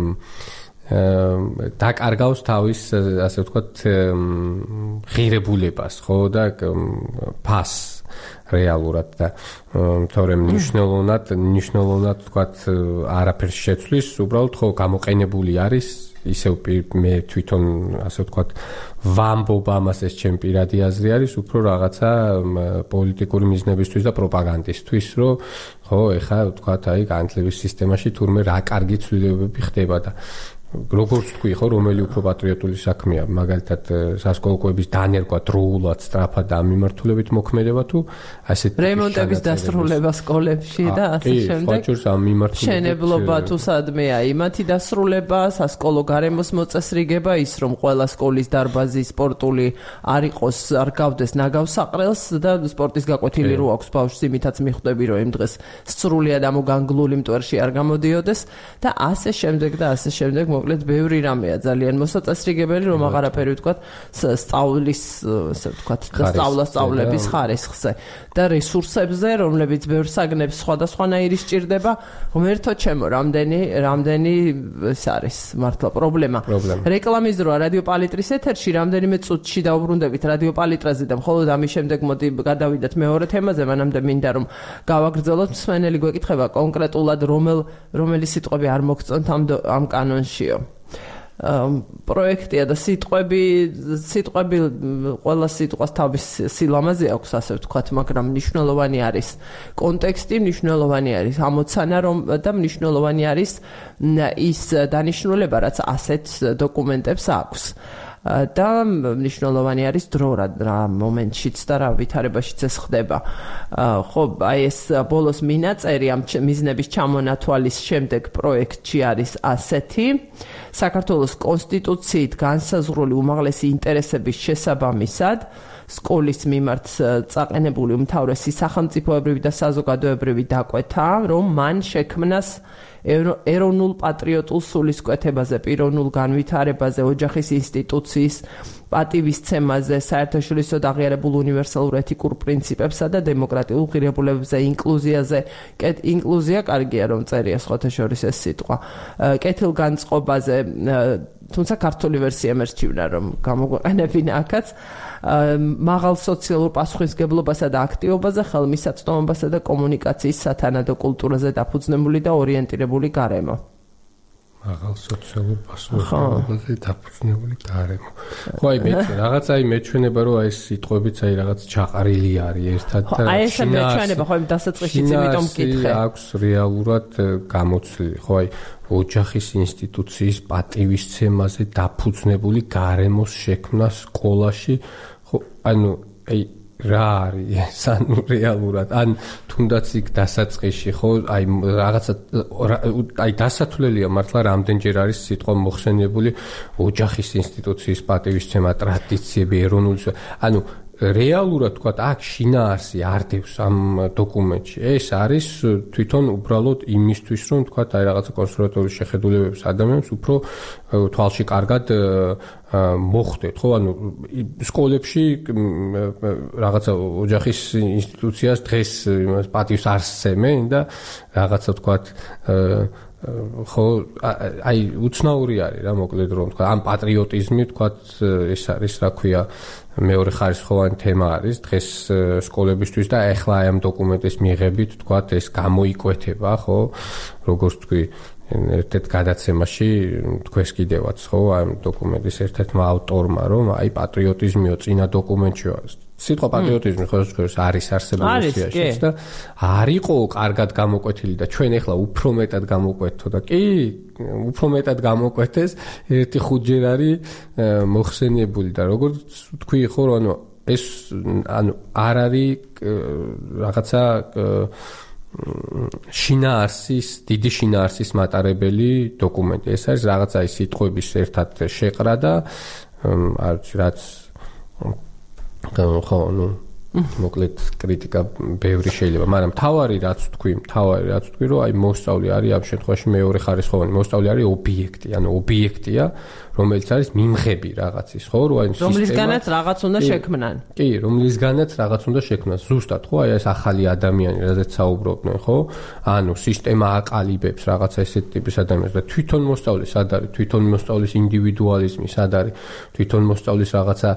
დაკარგავს თავის ასე ვთქვათ ღირებულებას, ხო და ფასს რეალურად და თორემ ნიშნულოვნად ვთქვათ არაფერს შეცვლის, უბრალოდ ხო გამოყენებული არის ისევ მე თვითონ ასე ვთქვათ ვამბობ ამას ეს ჩემი პირადი აზრი არის უფრო რაღაცა პოლიტიკური მიზნებისთვის და პროპაგანდისთვის, რომ ხო ეხლა ვთქვათ აი განათლების სისტემაში თურმე რა კარგი ცვლილებები ხდება და როგორც თქვი ხო რომელი უფრო პატრიოტული საქმეა მაგალითად სასკოლო კვების დანერგვა დროულად სწრაფად და მიმართულებით მოქმედება თუ ასეთ რემონტების დასრულება სკოლებში და ასე შემდეგ შენებლობა თუ სადმეა იმათი დასრულება სასკოლო გარემოს მოწესრიგება ის რომ ყველა სკოლის დარბაზი სპორტული არ იყოს არ გავდეს ნაგავსაყრელს და სპორტის გაკვეთილი რო აქვს ბავშვს იმითაც მიხვდები რომ იმ დღეს სრულიად ამოგანგლული მტვერში არ გამოდიოდეს და ასე შემდეგ მოკლედ ბევრი რამეა ძალიან მოსაწესრიგებელი რომ აღარაფერი ვთქვათ სწავლის ასე ვთქვათ და სწავლების ხარისხზე და რესურსებზე რომლებიც ბევრ საგნებს სხვადასხვანაირი სჭირდება ღმერთო ჩემო რამდენი ეს არის მართლა პრობლემა რეკლამის დროა რადიო პალიტრის ეთერში რამდენიმე წუთში დაუბრუნდებით რადიო პალიტრაზე და მხოლოდ ამის შემდეგ მოდი გადავიდეთ მეორე თემაზე მანამდე მინდა რომ გავაგრძელოთ მსმენელი გვეკითხება კონკრეტულად რომელი სიტყვები არ მოგწონთ ამ კანონშიო პროექტია და სიტყვები ყველა სიტყვას თავის სილამაზე აქვს ასე ვთქვათ, მაგრამ მნიშვნელოვანი არის კონტექსტი, მნიშვნელოვანი არის ამოცანა და მნიშვნელოვანი არის ის დანიშნულება, რაც ასეთ დოკუმენტებს აქვს. და მნიშვნელოვანი არის დრო რა მომენტშიც და რა ვითარებაშიც ეს ხდება. ხო, აი ეს ბოლოს მინაწერი ამ მიზნების ჩამონათვალის შემდეგ პროექტში არის ასეთი. საქართველოს კონსტიტუციით განსაზღვრული უმაღლესი ინტერესების შესაბამისად სკოლის მიმართ წაყენებული უმთავრესი სახელმწიფოებრივი და საზოგადოებრივი დაკვეთა, რომ მან შექმნას ეროვნულ პატრიოტულ სულისკვეთებაზე, პიროვნულ განვითარებაზე, ოჯახის ინსტიტუციის პატივისცემაზე, საერთაშორისო აღიარებულ უნივერსალურ ეთიკურ პრინციპებსა და დემოკრატიულ ღირებულებებზე, ინკლუზიაზე. ინკლუზია კარგია რომ წერია სხვათა შორის ეს სიტყვა. კეთილგანწყობაზე, თუმცა ქართული ვერსია მერჩივნა რომ გამოგვეყენებინა აქაც. მაღალ სოციალურ პასუხისმგებლობასა და აქტივობაზე, ხელმისაწვდომობასა და კომუნიკაციის სათანადო კულტურაზე დაფუძნებული და ორიენტირებული გარემო. მაღალ სოციალურ პასუხისმგებლობაზე დაფუძნებული გარემო. ხო, აი რაღაცა მეჩვენება რომ ეს სიტყვებიც აი რაღაც ჩაყარილი არის ერთად და აი ეს მეჩვენება ხო იმ დასაწყისშიც იმიტომ მკითხე. აქვს რეალურად გამოცლილი, ხო აი ოჯახის ინსტიტუციის პატივისცემაზე დაფუძნებული გარემოს შექმნა სკოლაში, ხო, ანუ აი რა არის ანუ რეალურად ან თუნდაც იქ დასაწყისში ხო აი რაღაცა აი დასათვლელია მართლა რამდენჯერ არის სიტყვა მოხსენიებული ოჯახის ინსტიტუციის პატივისცემა ტრადიციები ეროვნული ანუ რეალურად თქვა აქ შინაარსი არდევს ამ დოკუმენტში ეს არის თვითონ უბრალოდ იმისთვის რომ თქვა აი რაღაცა კონსერვატორული შეხედულებების ადამიანს უფრო თვალში კარგად მოხდეთ ხო ანუ სკოლებში რაღაცა ოჯახის ინსტიტუციას დღეს პატივს არ სცემენ და რაღაცა თქვა ხო აი უცნაური არის რა მოკლედ რომ თქვა ამ პატრიოტიზმი თქვა ეს არის რა ქვია მეორე ხარისხოვანი თემა არის დღეს სკოლებისთვის და ახლა აი ამ დოკუმენტის მიღებით თქვა ეს გამოიკვეთება ხო როგორც თქვი ერთ-ერთ გადაცემაში თქვენს კიდევაც ხო ამ დოკუმენტის ერთ-ერთმა ავტორმა რომ აი პატრიოტიზმიო წინა დოკუმენტშია სიტყვა პატრიოტიზმი ხო თქვენს არის არსებული რუსიაში და არისო კარგად გამოკვეთილი და ჩვენ ახლა უფრო მეტად გამოკვეთთო და კი უფრო მეტად გამოკვეთეს ერთი ხუთჯერ არის მოხსენიებული და როგორც თქვი ხო ანუ ეს ანუ არ არის რაღაცა შინაარსის დიდი შინაარსის მატარებელი დოკუმენტი ეს არის რაღაცა ის სიტყვების ერთად შეყრა და რაც ხო ნუ მოკლედ კრიტიკა ბევრი შეიძლება მაგრამ თავარი რაც თქვი რომ აი მოსწავლე არის ამ შემთხვევაში მეორე ხარისხოვანი მოსწავლე არის ობიექტი ანუ ობიექტია რომელიც არის მიმღები რაღაცის ხო რო აი რომლისგანაც რაღაც უნდა შექმნან კი რომლისგანაც რაღაც უნდა შექმნას ზუსტად ხო აი ეს ახალი ადამიანი რაზეც საუბრობდნენ ხო ანუ სისტემა აყალიბებს რაღაცა ესეთ ტიპის ადამიანს და თვითონ მოსწავლე სად არის თვითონ მოსწავლის ინდივიდუალიზმი სად არის თვითონ მოსწავლის რაღაცა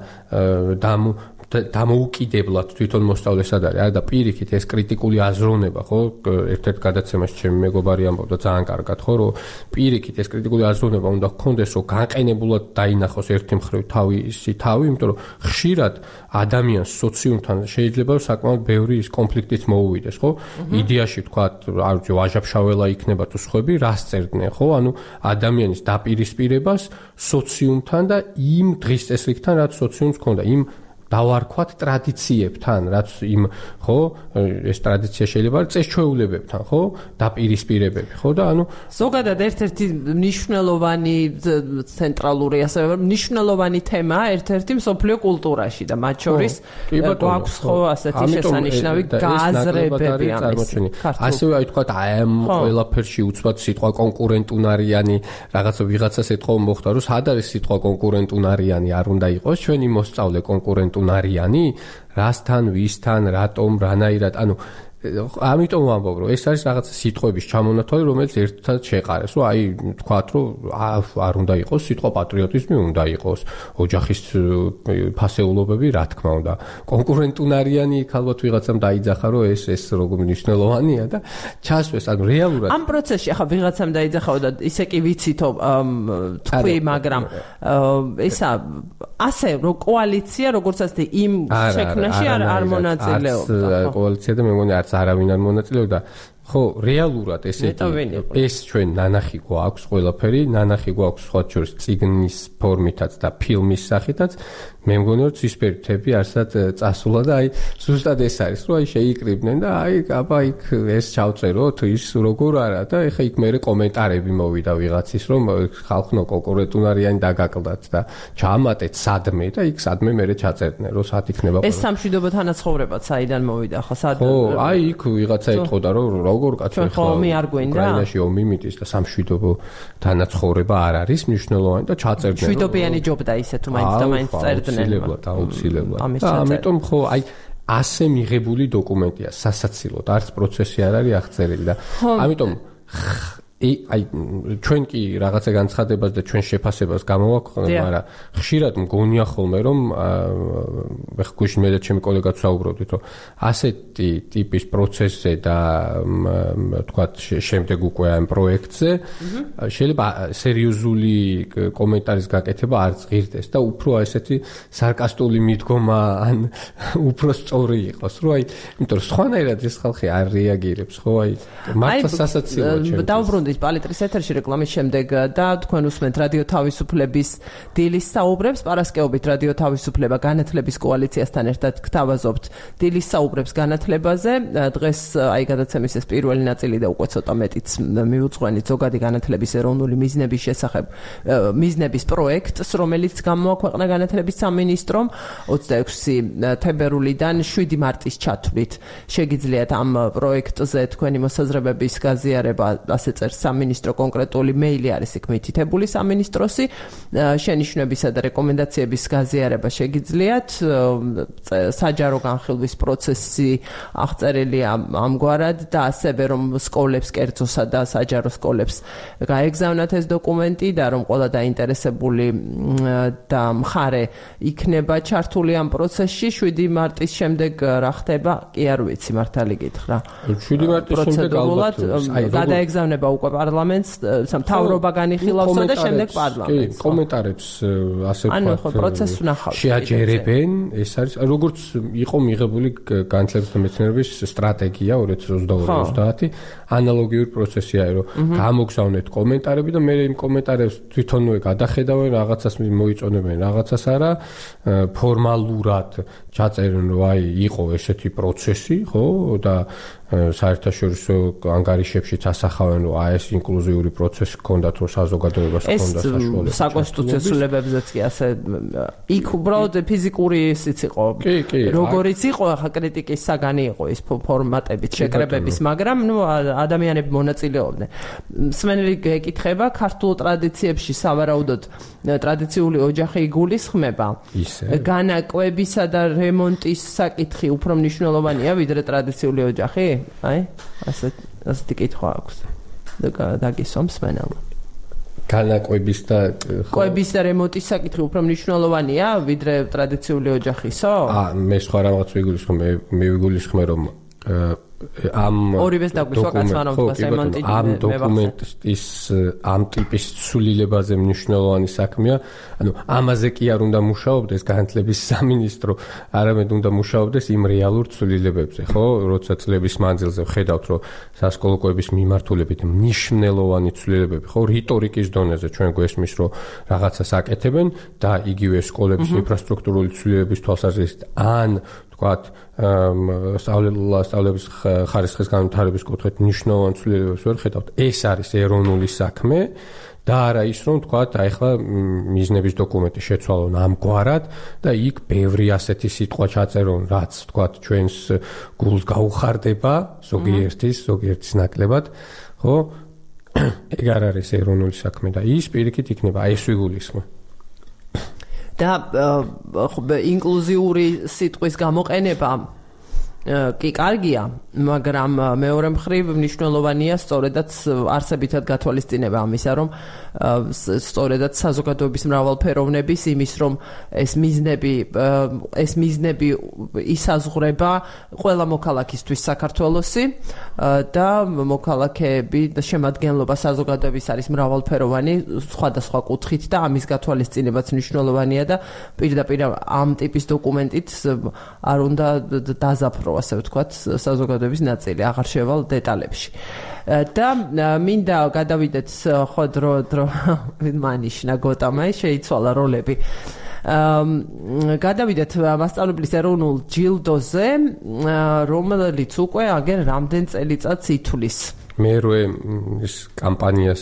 დამოუკიდებლად თვითონ მოსწავლე სად არის არა და პირიქით ეს კრიტიკული აზროვნება ხო ერთ-ერთ გადაცემაში ჩემი მეგობარი ამბობდა ძალიან კარგად ხო რომ პირიქით ეს კრიტიკული აზროვნება უნდა გქონდეს რომ განყენებულად დაინახოს ერთი მხრივ თავი იმიტომ რომ ხშირად ადამიანს სოციუმთან შეიძლება საკმაოდ ბევრი ის კონფლიქტიც მოუვიდეს ხო იდეაში თქვა არ ვიცი ვაჟა-ფშაველა იქნება თუ სხვები რას წერდნენ ხო ანუ ადამიანის დაპირისპირებას სოციუმთან და იმ დღის წესრიგთან რაც სოციუმს ჰქონდა იმ დავარქვათ ტრადიციებთან, რაც იმ ხო, ეს ტრადიცია შეიძლება წესჩვეულებებთან, ხო, დაპირისპირებები, ხო და ანუ ზოგადად ერთ-ერთი მნიშვნელოვანი ცენტრალური ასე მნიშვნელოვანი თემა ერთ-ერთი მსოფლიო კულტურაში და მათ შორის გვაქვს ხო ასეთი შესანიშნავი გააზრებები ამის. ასევე აი თქვა აი ამ ყველაფერში უცბად სიტყვა კონკურენტუნარიანი რაღაცა ვიღაცას ეთქვა მოხდა რომ სად არის სიტყვა კონკურენტუნარიანი არ უნდა იყოს ჩვენი მოსწავლე კონკურენტუნარიანი რასთან ვისთან რატომ რანაირად ანუ ამიტომ ვამბობ რომ ეს არის რაღაცა სიტყვების ჩამონათვალი რომელიც ერთად შეყარეს რომ აი თქვათ რომ არ უნდა იყოს სიტყვა პატრიოტიზმი უნდა იყოს ოჯახის ფასეულობები რა თქმა უნდა კონკურენტუნარიანი ალბათ ვიღაცამ დაიძახა რომ ეს როგორ მნიშვნელოვანია და ჩასვეს ანუ რეალურად ამ პროცესში ახლა ვიღაცამ დაიძახა და ისე კი ვიცითო თქვი მაგრამ ესა ასე რომ კოალიცია როგორც ასე იმ შექმნაში არ მონაწილეობდა კოალიცია და მე მგონი არც არავინ არ მონაწილეობდა ხო რეალურად ეს ჩვენ ნანახი გვაქვს ყველაფერი ნანახი გვაქვს სხვა შორის წიგნის ფორმითაც და ფილმის სახითაც მე მგონი რომ ცისფერთები არსად წასულა და აი ზუსტად ეს არის რომ აი შეიკრიბნენ და აი აბა იქ ეს ჩავწეროთ ის როგორ არა და ეხა იქ მე კომენტარები მოვიდა ვიღაცის რომ ხალხნო კონკურენტუნარიანი დაგაკლდათ და ჩაამატეთ სადმე და იქ სადმე მე ჩაწერდნენ რომ სად იქნება ეს სამშვიდობო თანაცხოვრებაც საიდან მოვიდა ხო სად ხო აი იქ ვიღაცა ეთყოდა რომ როგორ კაცო უკრაინაში ომი მიდის და სამშვიდობო თანაცხოვრება არ არის მნიშვნელოვანი და ჩაწერდნენ მშვიდობიანი ჯობდა ისე თუ მაინც და მაინც წერდნენ აუცილებლად და ამიტომ ხო აი ასე მიღებული დოკუმენტია სასაცილოდ არც პროცესი არ არის აღწერილი და ამიტომ აი ჩვენ კი რაღაცა განცხადებას და ჩვენ შეფასებას გამოვაქვთ, მაგრამ ხშირად მგონია ხოლმე რომ ეხლა გუშინ მე და ჩემი კოლეგაც საუბრობდით რომ ასეთი ტიპის პროცესზე და თქვათ შემდეგ უკვე ამ პროექტზე შეიძლება სერიოზული კომენტარის გაკეთება არ ღირდეს და უფრო ესეთი სარკასტული მიდგომა ან უფრო სწორი იყოს რომ აი იმიტომ რომ სხვანაირად ეს ხალხი არ რეაგირებს ხო აი მართლა სასაცილოა ჩემთვის პალიტრის ეთერში რეკლამის შემდეგ და თქვენ უსმენთ რადიო თავისუფლების დილის საუბრებს პარასკევობით რადიო თავისუფლება განათლების კოალიციასთან ერთად გთავაზობთ დილის საუბრებს განათლებაზე დღეს აი გადაცემის ეს პირველი ნაწილი და უკვე ცოტა მეტიც მიუძღვენით ზოგადი განათლების ეროვნული მიზნების შესახებ მიზნების პროექტს რომელიც გამოაქვეყნა განათლების სამინისტრომ 26 თებერვლიდან 7 მარტის ჩათვლით შეგიძლიათ ამ პროექტზე თქვენი მოსაზრებების გაზიარება ასე წერს სამინისტრო კონკრეტული მეილი არის იქ მითითებული სამინისტროსი შენიშვნებისა და რეკომენდაციების გაზიარება შეგიძლიათ საჯარო განხილვის პროცესი აღწერილია ამგვარად და ასევე რომ სკოლებს კერძოსა და საჯარო სკოლებს გაეგზავნათ ეს დოკუმენტი და რომ ყველა დაინტერესებული და მხარე იქნება ჩართული ამ პროცესში 7 მარტის შემდეგ რა ხდება კი არ ვიცი მართალი გითხრა 7 მარტის შემდეგ ალბათ გადაეგზავნება უკვე პარლამენტს მთავრობა განიხილავსა და შემდეგ პარლამენტს. კი, კომენტარებს ასე ვთქვათ, შეაჯერებენ, ეს არის როგორც იყო მიღებული განათლების და მეცნიერების სტრატეგია 2022-30, ანალოგიური პროცესია, რომ გამოგზავნეთ კომენტარები და მე იმ კომენტარებს თვითონვე გადახედავენ, რაღაცას მოიწონებენ, რაღაცას არა, ფორმალურად ჩაწერენ, რომ აი იყო ესეთი პროცესი, ხო, და საერთაშორისო ანგარიშებშიც ასახავენ, რომ ეს ინკლუზიური პროცესი ჰქონდათ, რომ საზოგადოებას ჰქონდა საშუალება. ეს საკონსტიტუციო ცვლილებებზეც კი ასე იქ უბრალოდ ფიზიკური ისიც იყო. როგორიც იყო, ახლა კრიტიკის საგანი იყო ის ფორმატებით შეკრებების, მაგრამ ნუ ადამიანები მონაწილეობდნენ. მსმენელი ეკითხება, ქართულ ტრადიციებში სავარაუდოდ ტრადიციული ოჯახი იგულისხმება. განაკვებისა და რემონტის საკითხი უფრო მნიშვნელოვანია ვიდრე ტრადიციული ოჯახი? აი, ასეთი კითხვა აქვს. დაგისვამს მენელმა. განაკვების და რემონტის საკითხი უფრო მნიშვნელოვანია ვიდრე ტრადიციული ოჯახისო? მე სხვა რაღაც ვიგულისხმე, მე ვიგულისხმე რომ ორივეს დაგვისვა კაცმანობას რემონტი ამ დოკუმენტის ამ ტიპის ცვლილებაზე მნიშვნელოვანი საქმეა. ანუ ამაზე კი არ უნდა მუშაობდეს განათლების სამინისტრო, არამედ უნდა მუშაობდეს იმ რეალურ ცვლილებებზე, ხო? როცა წლების მანძილზე ვხედავთ, რომ სასკოლო კვების მიმართულებით მნიშვნელოვანი ცვლილებები, ხო, რიტორიკის დონეზე ჩვენ გვესმის, რომ რაღაცას აკეთებენ და იგივე სკოლების ინფრასტრუქტურული ცვლილებების თვალსაზრისით ან ვთქვათ, სწავლების ხარისხის განვითარების კუთხით მნიშვნელოვან ცვლილებებს ვერ ხედავთ. ეს არის ეროვნული საქმე და არა ის, რომ ვთქვათ, აი ახლა მიზნების დოკუმენტი შეცვალონ ამგვარად და იქ ბევრი ასეთი სიტყვა ჩაწერონ, რაც ვთქვათ, ჩვენს გულს გაუხარდება, ზოგიერთის ნაკლებად, ხო? ეგ არ არის ეროვნული საქმე და ის პირიქით იქნება, ეს ვიგულისხმე. და ინკლუზიური სიტყვის გამოყენება კი კარგია, მაგრამ მეორე მხრივ მნიშვნელოვანია სწორედაც არსებითად გათვალისწინება ამისა, რომ სწორედაც საზოგადოების მრავალფეროვნების იმის, რომ ეს მიზნები ისაზღვრება ყველა მოქალაქისთვის საქართველოსი და მოქალაქეები და შემადგენლობა საზოგადოების არის მრავალფეროვანი სხვადასხვა კუთხით და ამის გათვალისწინებაც მნიშვნელოვანია და პირდაპირ ამ ტიპის დოკუმენტით არ უნდა დაზაფრო ასე ვთქვათ, საზოგადოების ნაწილი, აღარ შევალ დეტალებში. და მინდა გადავიდეთ ხო დრო მანიშნა გოტამაი შეიცვალა როლები. გადავიდეთ მასწავლებლის ეროვნულ ჯილდოზე, რომელიც უკვე აგერ რამდენ წელიწადს ითვლის. მე ეს კამპანიას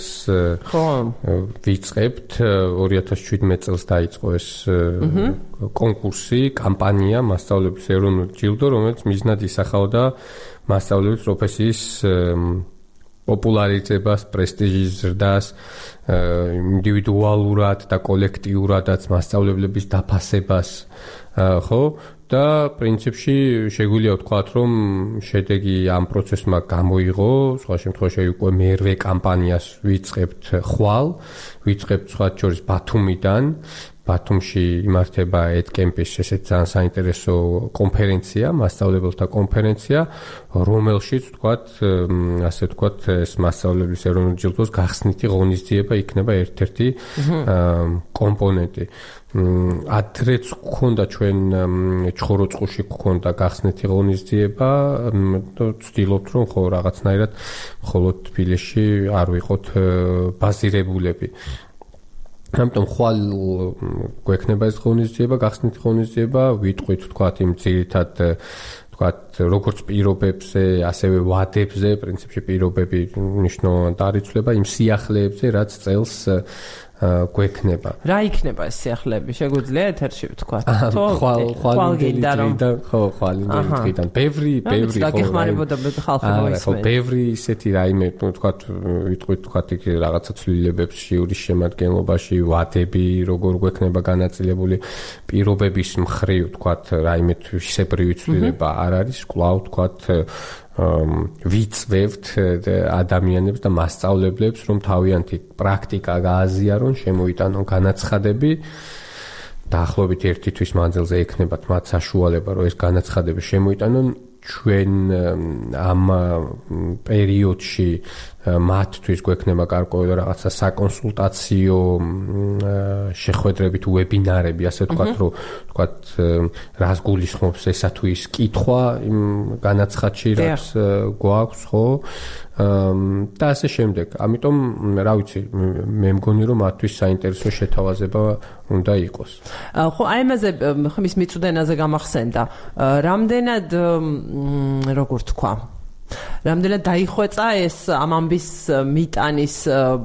ვიწყებთ 2017 წელს დაიწყო ეს კონკურსი, კამპანია მასწავლებლის ეროვნული ჯილდო, რომელიც მიზნად ისახავდა მასწავლებლის პროფესიის პოპულარიზებას, პრესტიჟის ზრდას, ინდივიდუალურად და კოლექტიურადაც მასწავლებლების დაფასებას, ხო? და პრინციპში შეგვიძლია ვთქვათ, რომ შედეგი ამ პროცესმა გამოიღო, სხვა შემთხვევაში უკვე მერვე კამპანიას ვიწყებთ ხვალ, ვიწყებთ სხვა შორის ბათუმიდან. ბათუმში იმართება EdCamp-ის ესეთ ძალიან საინტერესო კონფერენცია, მასწავლებელთა კონფერენცია, რომელშიც ასე ვთქვათ, ეს მასწავლებლის ეროვნული ჯილდოს გახსნითი ღონისძიება იქნება ერთ-ერთი კომპონენტი. ადრეც გქონდა ჩვენ ჩხოროწყუში გქონდა გახსნითი ღონისძიება, ვცდილობთ რომ ხო რაღაცნაირად მხოლოდ თბილისში არ ვიყოთ ბაზირებულები. ამიტომ ხვალ გვექნება ეს ღონისძიება, გახსნითი ღონისძიება, ვიტყვით ვთქვათ იმ ძირითად ვთქვათ როგორც პირობებზე, ასევე ვადებზე, პრინციპში პირობები მნიშვნელოვნად არ იცვლება იმ სიახლეებზე, რაც წელს გვექნება. რა იქნება ეს სიახლეები? შეგვიძლია ეთერში ვთქვათ. ხვალინდელი დღიდან. ბევრი გაგეხმარებოდა ხალხი მოისმენს. ხო, ბევრი ისეთი რაიმე, ვთქვათ, ვიტყვით ვთქვათ იქ რაღაცა ცვლილებებს ჟიურის შემადგენლობაში, ვადები, როგორ გვექნება განაწილებული პირობების მხრივ, ვთქვათ, რაიმე ისებრივი ცვლილება არ არის, კვლავ ვთქვათ ვიწვევთ ადამიანებს და მასწავლებლებს, რომ თავიანთი პრაქტიკა გააზიარონ, შემოიტანონ განაცხადები. დაახლოებით 1 თვის მანძილზე ექნებათ მათ საშუალება, რომ ეს განაცხადები შემოიტანონ. ჩვენ ამ პერიოდში მათთვის გვექნება გარკვეული რაღაცა საკონსულტაციო შეხვედრებით ვებინარები, ასე ვთქვათ, რომ ვთქვათ, რას გულისხმობს ესა თუ ის კითხვა იმ განაცხადში, რაც გვაქვს, ხო? და ასე შემდეგ. ამიტომ, რა ვიცი, მე მგონი, რომ მათთვის საინტერესო შეთავაზება უნდა იყოს. ხო, აი ამაზე ხმის მიწვდენაზე გამახსენდა. რამდენად როგორ თქვა? რამდენად დაიხვეწა ეს ამ ამბის მიტანის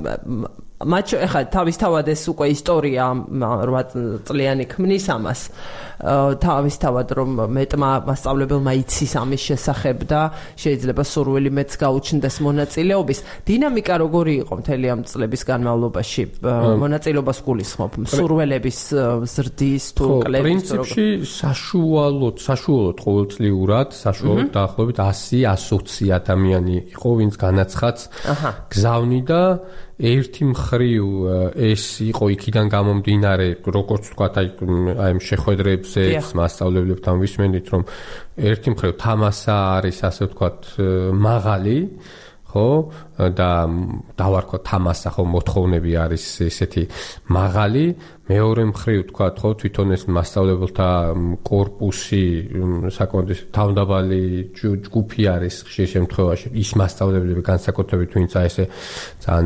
ახლა თავისთავად ეს უკვე ისტორია 8 წლიანი ქმნის ამას. თავისთავად რომ მეტმა მასწავლებელმა იცის ამის შესახებ და შეიძლება სურვილი მეც გაუჩნდეს მონაწილეობის. დინამიკა როგორი იყო მთელი ამ წლების განმავლობაში? მონაწილეობას გულისხმობ, სურველების ზრდის თუ კლების? პრინციპში საშუალოდ ყოველწლიურად, საშუალოდ დაახლოებით 100-120 ადამიანი იყო, ვინც განაცხადს გზავნიდა. ერთი მხრივ ეს იყო იქიდან გამომდინარე, როგორც ვთქვათ, აი ამ შეხვედრებზე მასწავლებლებთან ვისმენით, რომ ერთი მხრივ თამასა არის, ასე ვთქვათ, მაღალი, ხო? და დავარქვა თამასა, ხო, მოთხოვნები არის ესეთი მაღალი. მეორე მხრივ ვთქვათ, ხო, თვითონ ეს მასწავლებელთა კორპუსი საკმაოდ თავდაბალი ჯგუფი არის ხშირ შემთხვევაში. ის მასწავლებლები განსაკუთრებით, ვინც ესე ძალიან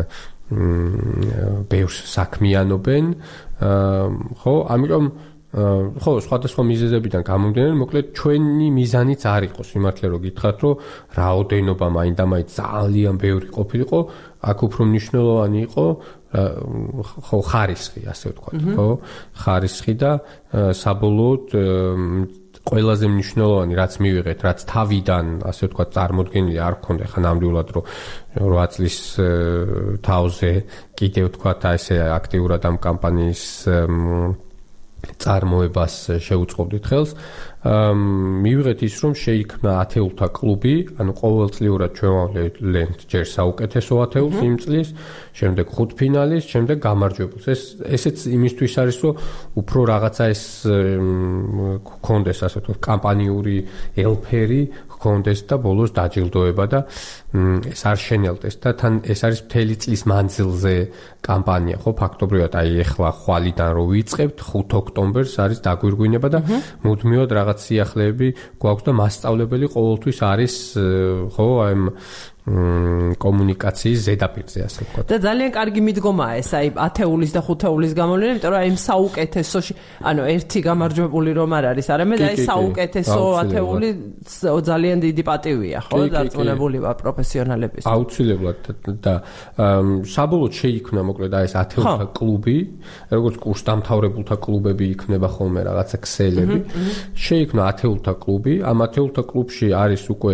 ბევრს საქმიანობენ, ხო, ამიტომ ხო, სხვადასხვა მიზეზებიდან გამომდინარე, მოკლედ ჩვენი მიზანიც არ იყო სიმართლე რომ გითხრათ, რომ რაოდენობა მაინდამაინც ძალიან ბევრი ყოფილიყო, აქ უფრო მნიშვნელოვანი იყო ხო ხარისხი, ასე ვთქვათ, ხო? ხარისხი და საბოლოოდ ყველაზე მნიშვნელოვანი რაც მივიღეთ, რაც თავიდან, ასე ვთქვათ, წარმოდგენილი არ გქონდა, ხა ნამდვილად რომ 8 წლის თავზე კიდევ ვთქვათ, ესე აქტიურად ამ კამპანიის წარმოებას შეუწყობდით ხელს. მივიღეთ ის, რომ შეიქმნა ათეულთა კლუბი, ანუ ყოველწლიურად ჩვენ ვავლენთ ჯერ საუკეთესო ათეულს იმ წლის, შემდეგ ხუთფინალის, შემდეგ გამარჯვებულს. ესეც იმისთვის არის, რომ უფრო რაღაცა ეს გქონდეს, ასე ვთქვათ, კამპანიური ელფერი გქონდეს და ბოლოს დაჯილდოება და ეს არ შენელდეს და თან ეს არის მთელი წლის მანძილზე კამპანია, ხო, ფაქტობრივად აი ეხლა ხვალიდან რო ვიწყებთ 5 ოქტომბერს არის დაგვირგვინება და მუდმივად რაღაც სიახლეები გვაქვს და მასწავლებელი ყოველთვის არის, ხო, აი კომუნიკაციის ზედაპირზე, ასე ვთქვათ. და ძალიან კარგი მიდგომაა ეს, აი 10-ის და 5-ის გამოვლენა, იმიტომ რომ აი იმ საუკეთესოში, ანუ ერთი გამარჯვებული რომ არ არის, არამედ აი საუკეთესო 10 ძალიან დიდი პატივია, ხო, დარწმუნებული ვარ პროფესიონალების. აუცილებლად და საბოლოოდ შეიქმნა მოკლედ აი ეს 10-თა კლუბი, როგორც კურსდამთავრებულთა კლუბები იქნება ხოლმე რაღაცა ქსელები. შეიქმნა 10-თა კლუბი, ამ 10-თა კლუბში არის უკვე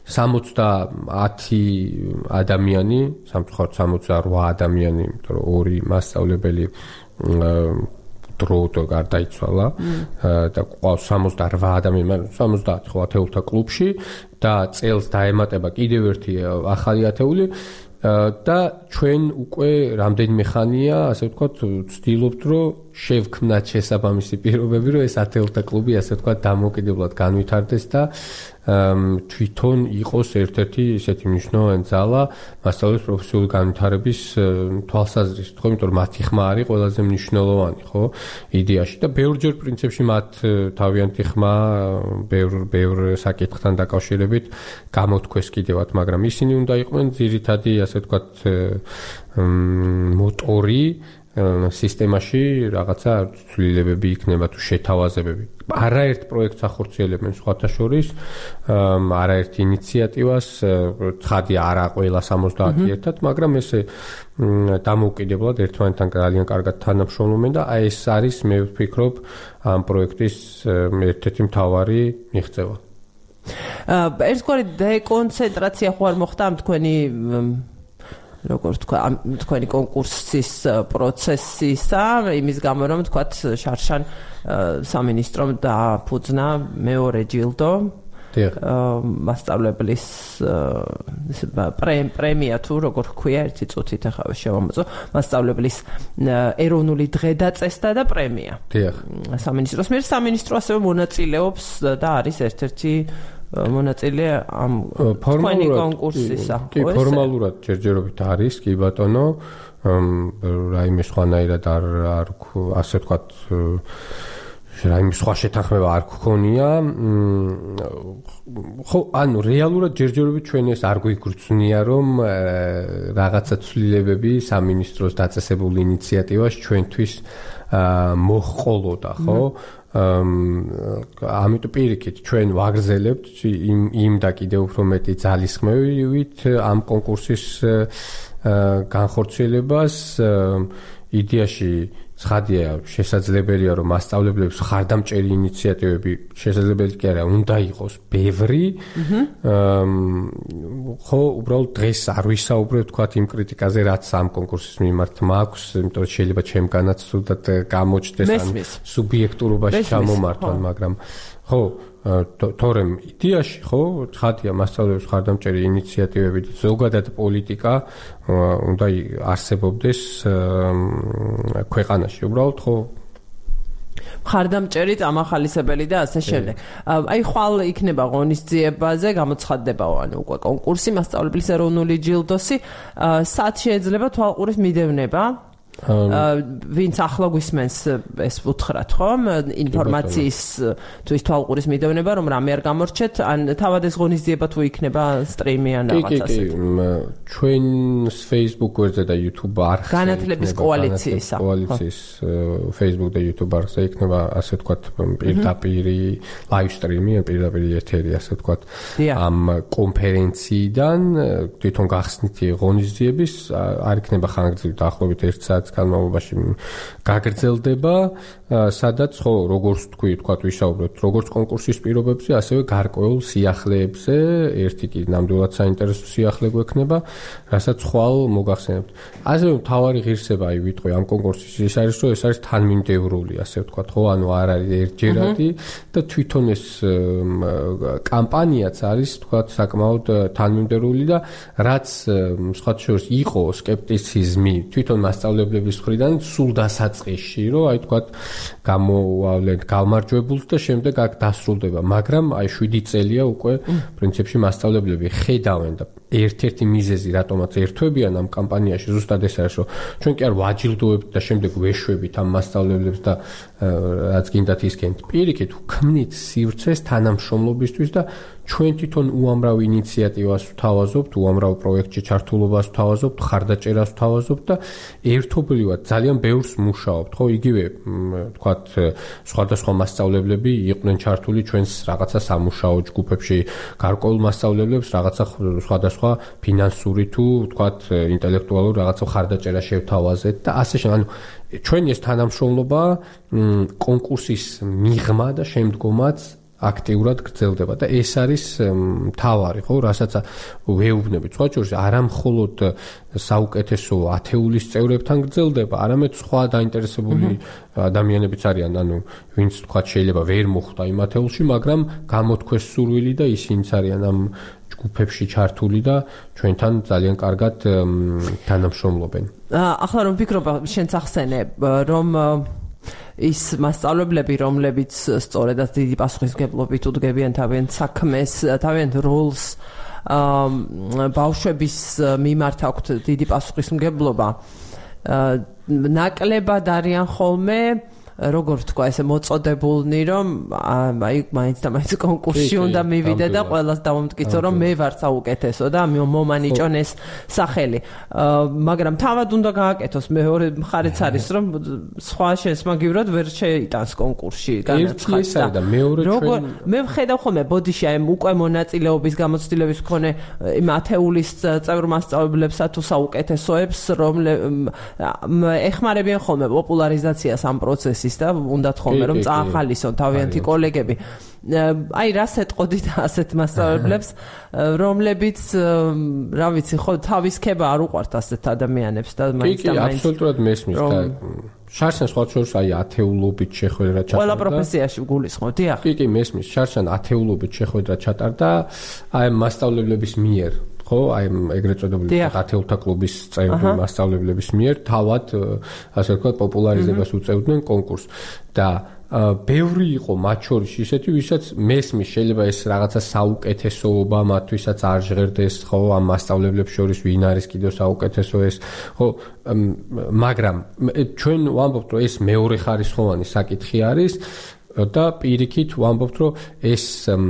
70 ადამიანი, სამწუხაროდ 68 ადამიანი, იმიტომ რომ 2 მასწავლებელი დროუто გარდაიცვალა და ყავს 68 ადამიანი, 70 ხო 10-თა კლუბში და წელს დაემატება კიდევ ერთი ახალი 10-ული და ჩვენ უკვე რამდენიმე ხანია, ასე ვთქვათ, ვცდილობთ, რომ შევქმნათ შესაბამისი პირობები, რომ ეს 10-თა კლუბი, ასე ვთქვათ, დამოუკიდებლად განვითარდეს და თვითონ იყოს ერთ-ერთი ისეთი მნიშვნელოვანი ძალა მასწავლებლის პროფესიული განვითარების თვალსაზრისით, ხო, იმიტომ რომ მათი ხმა არის ყველაზე მნიშვნელოვანი, ხო, იდეაში და ბევრჯერ პრინციპში მათ თავიანთი ხმა ბევრ საკითხთან დაკავშირებით გამოთქვეს კიდევაც, მაგრამ ისინი უნდა იყვნენ ძირითადი, ასე ვთქვათ, მოტორი სისტემაში რაღაცა ცვლილებები იქნება თუ შეთავაზებები. არაერთ პროექტს ახორციელებენ სხვათა შორის, არაერთ ინიციატივას, ცხადია არა ყველა 70 ერთად, მაგრამ ესე დამოუკიდებლად ერთმანეთთან ძალიან კარგად თანამშრომლობენ და აი ეს არის, მე ვფიქრობ, ამ პროექტის ერთ-ერთი მთავარი მიღწევა. ერთგვარი დეკონცენტრაცია ხო არ მოხდა ამ თქვენი როგორც თქვა, თქვენი კონკურსის პროცესისა, იმის გამო რომ თქვათ შარშან სამინისტრომ დააფუძნა მეორე ჯილდო მასწავლებლის პრემია თუ როგორ ქვია ერთი წუთით ახლა შევამოწო მასწავლებლის ეროვნული დღე დაწესდა და პრემია. სამინისტროს მიერ სამინისტრო ასევე მონაწილეობს და არის ერთ-ერთი მონაწილე ამ თქვენი კონკურსისა. კი, ფორმალურად ჯერჯერობით არის, კი ბატონო, რაიმე სხვანაირად არ ასე ვთქვათ, რაიმე სხვა შეთანხმება არ გქონია. ხო, ანუ რეალურად ჯერჯერობით ჩვენ ეს არ გვიგრძნია, რომ რაღაცა ცვლილებები სამინისტროს დაწესებულ ინიციატივას ჩვენთვის მოჰყოლოდა, ხო? ამიტომ პირიქით ჩვენ ვაგრძელებთ იმ და კიდევ უფრო მეტი ძალისხმევით ამ კონკურსის განხორციელებას. იდეაში ცხადია შესაძლებელია რომ მასწავლებლების ხარდამჭერი ინიციატივები შესაძლებელი კი არა უნდა იყოს ბევრი. ხო, უბრალოდ დღეს არ ვისაუბრებ თქვათ იმ კრიტიკაზე რაც ამ კონკურსის მიმართ მაქვს, იმიტომ რომ შეიძლება ჩემგანაც სულად გამოჩნდეს ან სუბიექტურობაში ჩამომართვან, მაგრამ ხო, თორემ იდეაში ხო, ცხადია მასწავლებლების ხარდამჭერი ინიციატივები და ზოგადად პოლიტიკა უნდა არსებობდეს ქვეყანაში, უბრალოდ ხო ხარდამჭერი, წამახალისებელი და ასე შემდეგ. აი ხვალ იქნება ღონისძიებაზე, გამოცხადდება ანუ უკვე კონკურსი, მასწავლებლის ეროვნული ჯილდოსი, სად შეიძლება თვალყურის მიდევნება? ვინც ახლა გვისმენს ეს ვუთხრათ ხომ ინფორმაციის თუ ის თვალყურის მიდევნება რომ რამე არ გამორჩეთ ან თავად ეს ღონისძიება თუ იქნება სტრიმი ან რაღაც ასე. კი, ჩვენს Facebook გვერდზე და YouTube არხზე განათლების კოალიციის Facebook და YouTube არხზე იქნება ასე ვთქვათ პირდაპირი live stream-ი, პირდაპირი ეთერი ასე ვთქვათ ამ კონფერენციიდან თვითონ გახსნითი ღონისძიების არ იქნება ხანგრძლივი დაახლოებით 1 საათის განმავლობაში გაგრძელდება, სადაც ხო როგორც თქვათ ვისაუბრებთ როგორც კონკურსის პირობებზე, ასევე გარკვეულ სიახლეებზე, ერთი კი ნამდვილად საინტერესო სიახლე გვექნება, რასაც ხვალ მოგახსენებთ. ასევე მთავარი ღირსება აი ვიტყვი ამ კონკურსის ის არის, რომ ეს არის თანმიმდევრული, ასე ვთქვათ, ხო, ანუ არ არის ერთჯერადი და თვითონ ეს კამპანიაც არის, ვთქვათ, საკმაოდ თანმიმდევრული და რაც სხვა შორის იყო სკეპტიციზმი თვითონ მასწავლებლების მხრიდან სულ დასაწყისში, რომ აი ვთქვათ გამოვავლენთ გამარჯვებულს და შემდეგ აქ დასრულდება, მაგრამ აი 7 წელია უკვე პრინციპში მასწავლებლები ხედავენ და ერთ-ერთი მიზეზი რატომაც ერთვებიან ამ კამპანიაში ზუსტად ეს არის, რომ ჩვენ კი არ ვაჯილდოებთ და შემდეგ ვეშვებით ამ მასწავლებლებს და რაც გინდათ ისქენთ. პირიქით ვქმნით სივრცეს თანამშრომლობისთვის და ჩვენ თვითონ უამრავ ინიციატივას ვთავაზობთ, უამრავ პროექტში ჩართულობას ვთავაზობთ, ხარდაჭერას ვთავაზობთ და ერთობლივად ძალიან ბევრს მუშაობთ, ხო, იგივე თქვათ სხვადასხვა მასწავლებლები იყვნენ ჩართული ჩვენს რაღაცა სამუშაო ჯგუფებში, გარკვეულ მასწავლებლებს რაღაცა სხვადასხვა ფინანსური თუ თქვათ ინტელექტუალური რაღაცა ხარდაჭერა შევთავაზეთ და ასე შემდეგ. ანუ ჩვენი ეს თანამშრომლობა კონკურსის მიღმა და შემდგომაც აქტიურად გრძელდება და ეს არის მთავარი, ხო, რასაც ვეუბნებით. სხვა შორის არა მხოლოდ საუკეთესო ათეულის წევრებთან გრძელდება, არამედ სხვა დაინტერესებული ადამიანებიც არიან, ანუ ვინც თქვა შეიძლება ვერ მოხვდა იმ ათეულში, მაგრამ გამოთქვეს სურვილი და ისინიც არიან ამ ჯგუფებში ჩართული და ჩვენთან ძალიან კარგად თანამშრომლობენ. ახლა რომ ვფიქრობ, შენც ახსენე, რომ ის მასწავლებლები, რომლებიც სწორედაც დიდი პასუხისმგებლობით უდგებიან თავიანთ საქმეს, თავიანთ როლს, ბავშვების მიმართ აქვთ დიდი პასუხისმგებლობა, ნაკლებად არიან ხოლმე როგორ თქვა ესე მოწოდებულნი, რომ აი მაინც და მაინც კონკურსში უნდა მივიდე და ყველას დავამტკიცო, რომ მე ვარ საუკეთესო და მომანიჭონ ეს სახელი. მაგრამ თავად უნდა გააკეთოს. მეორე მხარეც არის, რომ სხვა შესმაგივრად ვერ შეიტანს კონკურსში განაცხადს და მეორე ჩვენ მე ვხედავ ხოლმე ბოდიში აი უკვე მონაწილეობის გამოცდილების მქონე იმ ათეულის წევრ მასწავლებლებსა თუ საუკეთესოებს, რომ ეხმარებიან ხოლმე პოპულარიზაციას ამ პროცესის და უნდათ ხოლმე რომ წაახალისონ თავიანთი კოლეგები. აი რას ეტყოდით ასეთ მასწავლებლებს, რომლებიც რა ვიცი, ხო თავის ქება არ უყვართ ასეთ ადამიანებს და მაინც და მაინც აბსოლუტურად მესმის და შარშან სხვა შორის აი ათეულობით შეხვედრა ჩატარდა. ყველა პროფესიაში გულისხმობ, დიახ. კი, მესმის, შარშან ათეულობით შეხვედრა ჩატარდა აი მასწავლებლების მიერ. ხო, აი ეგრეთ წოდებული ათეულთა კლუბის წევრი მასწავლებლების მიერ თავად ასე ვთქვათ პოპულარიზებას უწევდნენ კონკურსს და ბევრი იყო მათ შორის ისეთი, ვისაც მესმის შეიძლება ეს რაღაცა საუკეთესოობა მათთვისაც არ ჟღერდეს, ხო, ამ მასწავლებლებს შორის ვინ არის კიდევ საუკეთესო ეს, ხო, მაგრამ ჩვენ ვამბობთ, რომ ეს მეორე ხარისხოვანი საკითხი არის და პირიქით ვამბობთ, რომ ეს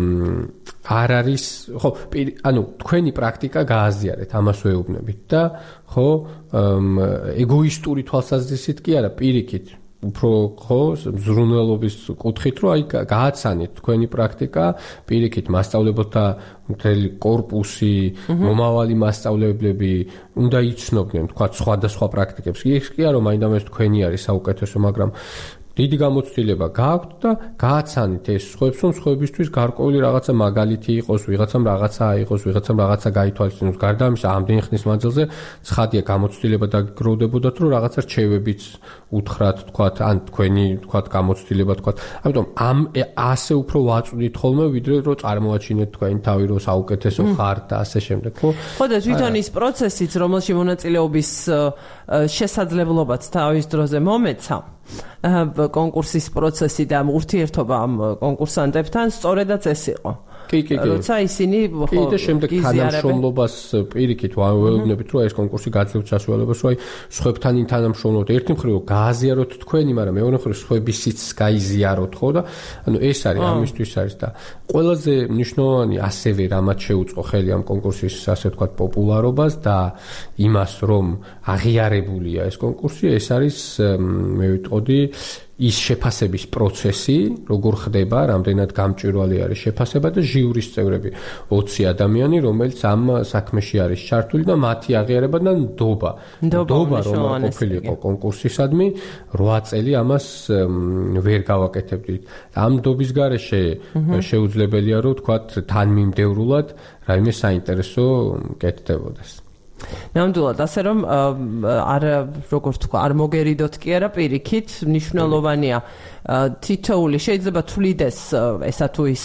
არ არის, ხო, ანუ თქვენი პრაქტიკა გააზიარეთ, ამას ვეუბნებით და ხო, ეგოისტური თვალსაზრისით კი არა, პირიქით უფრო ხო ზრუნველობის კუთხით, რომ აი გააცანეთ თქვენი პრაქტიკა, პირიქით მასწავლებელთა მთელი კორპუსი, მომავალი მასწავლებლები უნდა იცნობდნენ, თქვა სხვადასხვა პრაქტიკებს. ის კი არა, რომ მაინდამაინც თქვენი არის საუკეთესო, მაგრამ დიდი გამოცდილება გააქვთ და გააცანით ეს სხვებს, რომ სხვებისთვის გარკვეული რაღაცა მაგალითი იყოს, ვიღაცამ რაღაცა აიღოს, ვიღაცამ რაღაცა გაითვალისწინოს. გარდა ამისა, ამდენი ხნის მანძილზე ცხადია გამოცდილება დაგროვდებოდათ, რომ რაღაცა რჩევებიც უთხრათ, თქვათ, ან თქვენი, თქვათ, გამოცდილება, თქვათ. ამიტომ ასე უფრო ვაწვდით ხოლმე, ვიდრე რომ წარმოაჩინეთ თქვენი თავი, რომ საუკეთესო ხართ და ასე შემდეგ, ხო? ხო და თვითონ ის პროცესიც, რომელში მონაწილეობის შესაძლებლობაც თავის დროზე მომეცა, კონკურსის პროცესი და ურთიერთობა ამ კონკურსანტებთან სწორედაც ეს იყო. კი. როცა ისინი ხო და შემდეგ თანამშრომლობას პირიქით ვეუბნებით, რომ ეს კონკურსი გაძლევთ სასწავლებლობას, რომ აი სხვებთან თანამშრომლობთ. ერთი მხრივ გააზიაროთ თქვენი, მაგრამ მეორე მხრივ სხვებისიც გაიზიაროთ, ხო და ანუ ეს არის ამისთვის არის და ყველაზე მნიშვნელოვანი ასევე რამაც შეუწყო ხელი ამ კონკურსის ასე ვთქვათ პოპულარობას და იმას, რომ აღიარებულია ეს კონკურსი, ეს არის მე ვიტყოდი ის შეფასების პროცესი, როგორ ხდება, რამდენად გამჭვირვალე არის შეფასება და ჟიურის წევრები 20 ადამიანი, რომელიც ამ საქმეში არის ჩართული და მათი აღიარება და ნდობა რომ ყოფილიყო კონკურსისადმი 8 წელი ამას ვერ გავაკეთებდით. ამ ნდობის გარეშე შეუძლებელია რომ თქვათ თანმიმდევრულად რაიმე საინტერესო კეთდებოდეს. ნამდვილად, ასე რომ არ როგორ თქვა, არ მოგერიდოთ კი არა პირიქით, მნიშვნელოვანია თითოეული შეიძლება თვლიდეს ესა თუ ის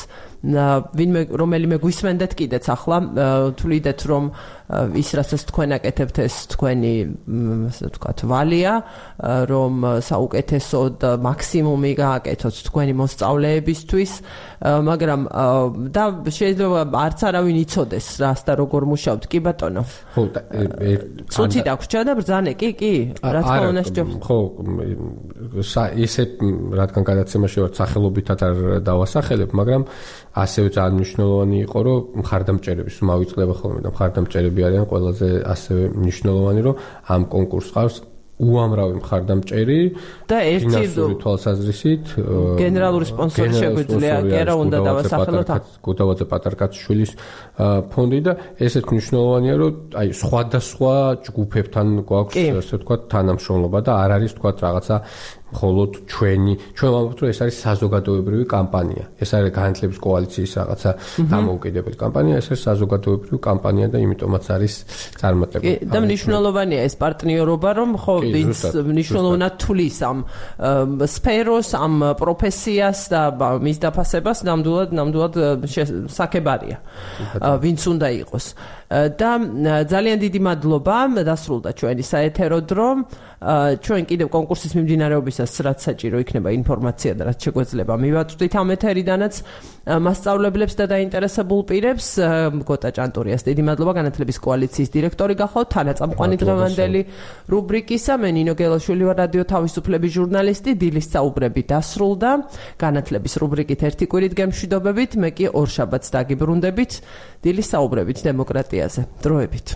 ვინმე რომელიმე გვისმენდეთ კიდეც ახლა თვლიდეთ რომ ის რასაც თქვენ აკეთებთ ეს თქვენი ასე ვთქვათ ვალია რომ საუკეთესოდ მაქსიმუმი გააკეთოთ თქვენი მოსწავლეებისთვის მაგრამ და შეიძლება არც არავინ იცოდეს რას და როგორ მუშაობთ კი ბატონო ხო წუთი დაგვრჩა და ბრძანე კი რა თქმა უნდა სჯობს ხო ისე რადგან გადაცემაში ვარ სახელობითად არ დავასახელებ მაგრამ ასევე ძალიან მნიშვნელოვანი იყო რომ მხარდამჭერების მოვიწყდება ხოლმე და მხარდამჭერები არიან ყველაზე ასევე მნიშვნელოვანი რომ ამ კონკურსს ყავს უამრავი მხარდამჭერი და ერთი თვალსაზრისით გენერალური სპონსორი შეგვიძლია კერა უნდა დავასახელოთ გუდავაძე პატარკაციშვილის ფონდი და ესეც მნიშვნელოვანია რომ აი სხვადასხვა ჯგუფებთან გვაქვს ასე ვთქვათ თანამშრომლობა და არ არის ვთქვათ რაღაცა მხოლოდ ჩვენ ვამბობთ რომ ეს არის საზოგადოებრივი კამპანია ეს არის განათლების კოალიციის რაღაცა დამოუკიდებელი კამპანია ეს არის საზოგადოებრივი კამპანია და იმიტომაც არის წარმატებული და მნიშვნელოვანია ეს პარტნიორობა რომ ხო ვინც მნიშვნელოვნად თulis ამ სფეროს ამ პროფესიას და მის დაფასებას ნამდვილად საკებარია ვინც უნდა იყოს და ძალიან დიდი მადლობა დასრულდა ჩვენი საეთერო დრო ჩვენ კიდევ კონკურსის მიმდინარეობისას რაც საჭირო იქნება ინფორმაცია და რაც შეგვეძლება მივაწვდით ამ ეთერიდანაც მასწავლებლებს და დაინტერესებულ პირებს გოტა ჭანტურიას დიდი მადლობა განათლების კოალიციის დირექტორი გახავთ თანაწამყვანი დღევანდელი რუბრიკისა მე ნინო გელაშვილი ვარ რადიო თავისუფლების ჟურნალისტი დილის საუბრები დასრულდა განათლების რუბრიკით ერთი კვირით გემშვიდობებით მე კი ორ შაბათს დაგიბრუნდებით დილის საუბრებით დემოკრატიაზე დროებით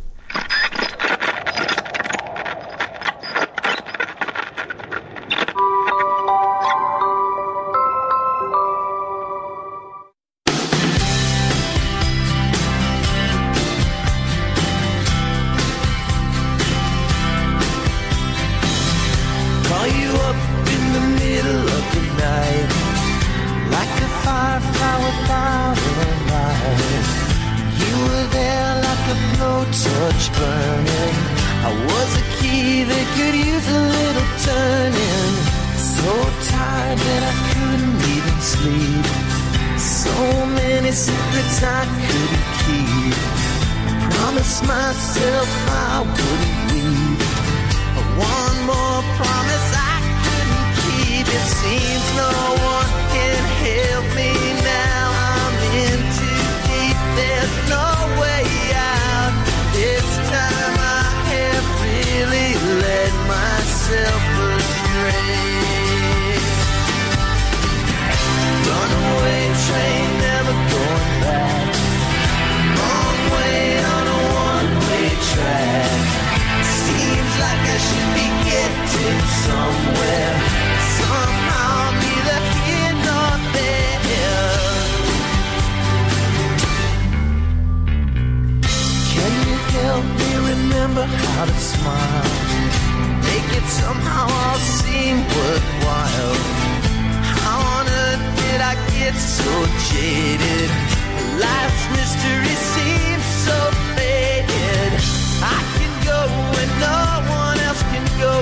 How to smile, make it somehow all seem worthwhile. How on earth did I get so jaded? Life's mystery seems so faded. I can go when no one else can go.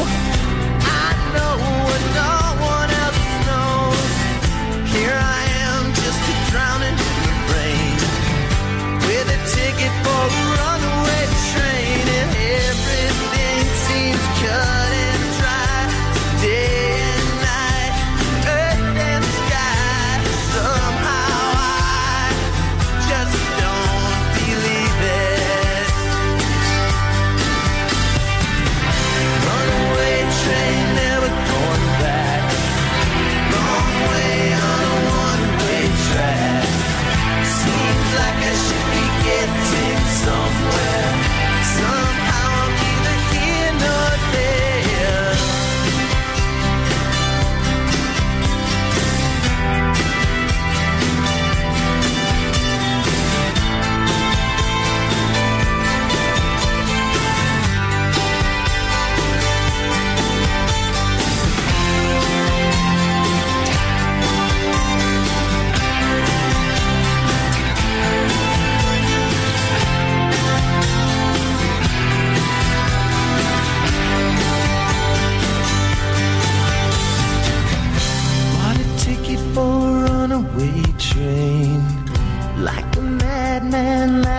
I know when no one else knows. Here I am just drowning in the rain, with a ticket for a runaway train, and everything seems cut and dry, day and night, earth and sky. Somehow I just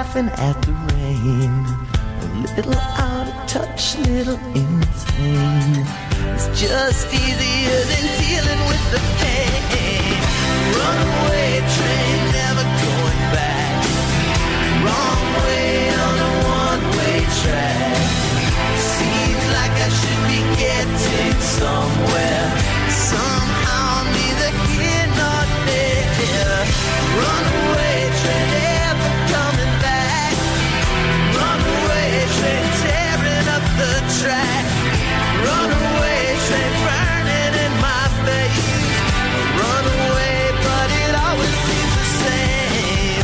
laughing at the rain. A little out of touch, little insane. It's just easier than dealing with the pain. Runaway train, never going back. Wrong way on a one-way track. Seems like I should be getting somewhere. Somehow neither here nor there. Runaway train, never coming back. Runaway train, tearing up the track. Runaway train, burning in my face. Runaway, but it always seems the same.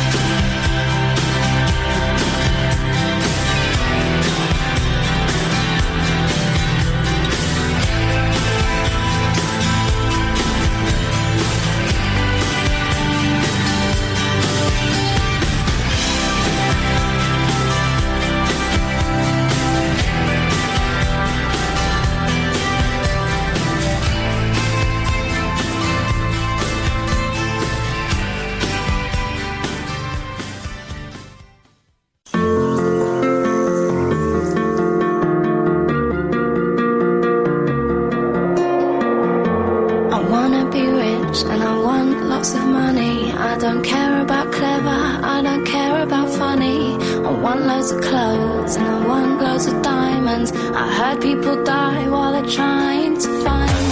Of clothes and I want loads of diamonds. I heard people die while they're trying to find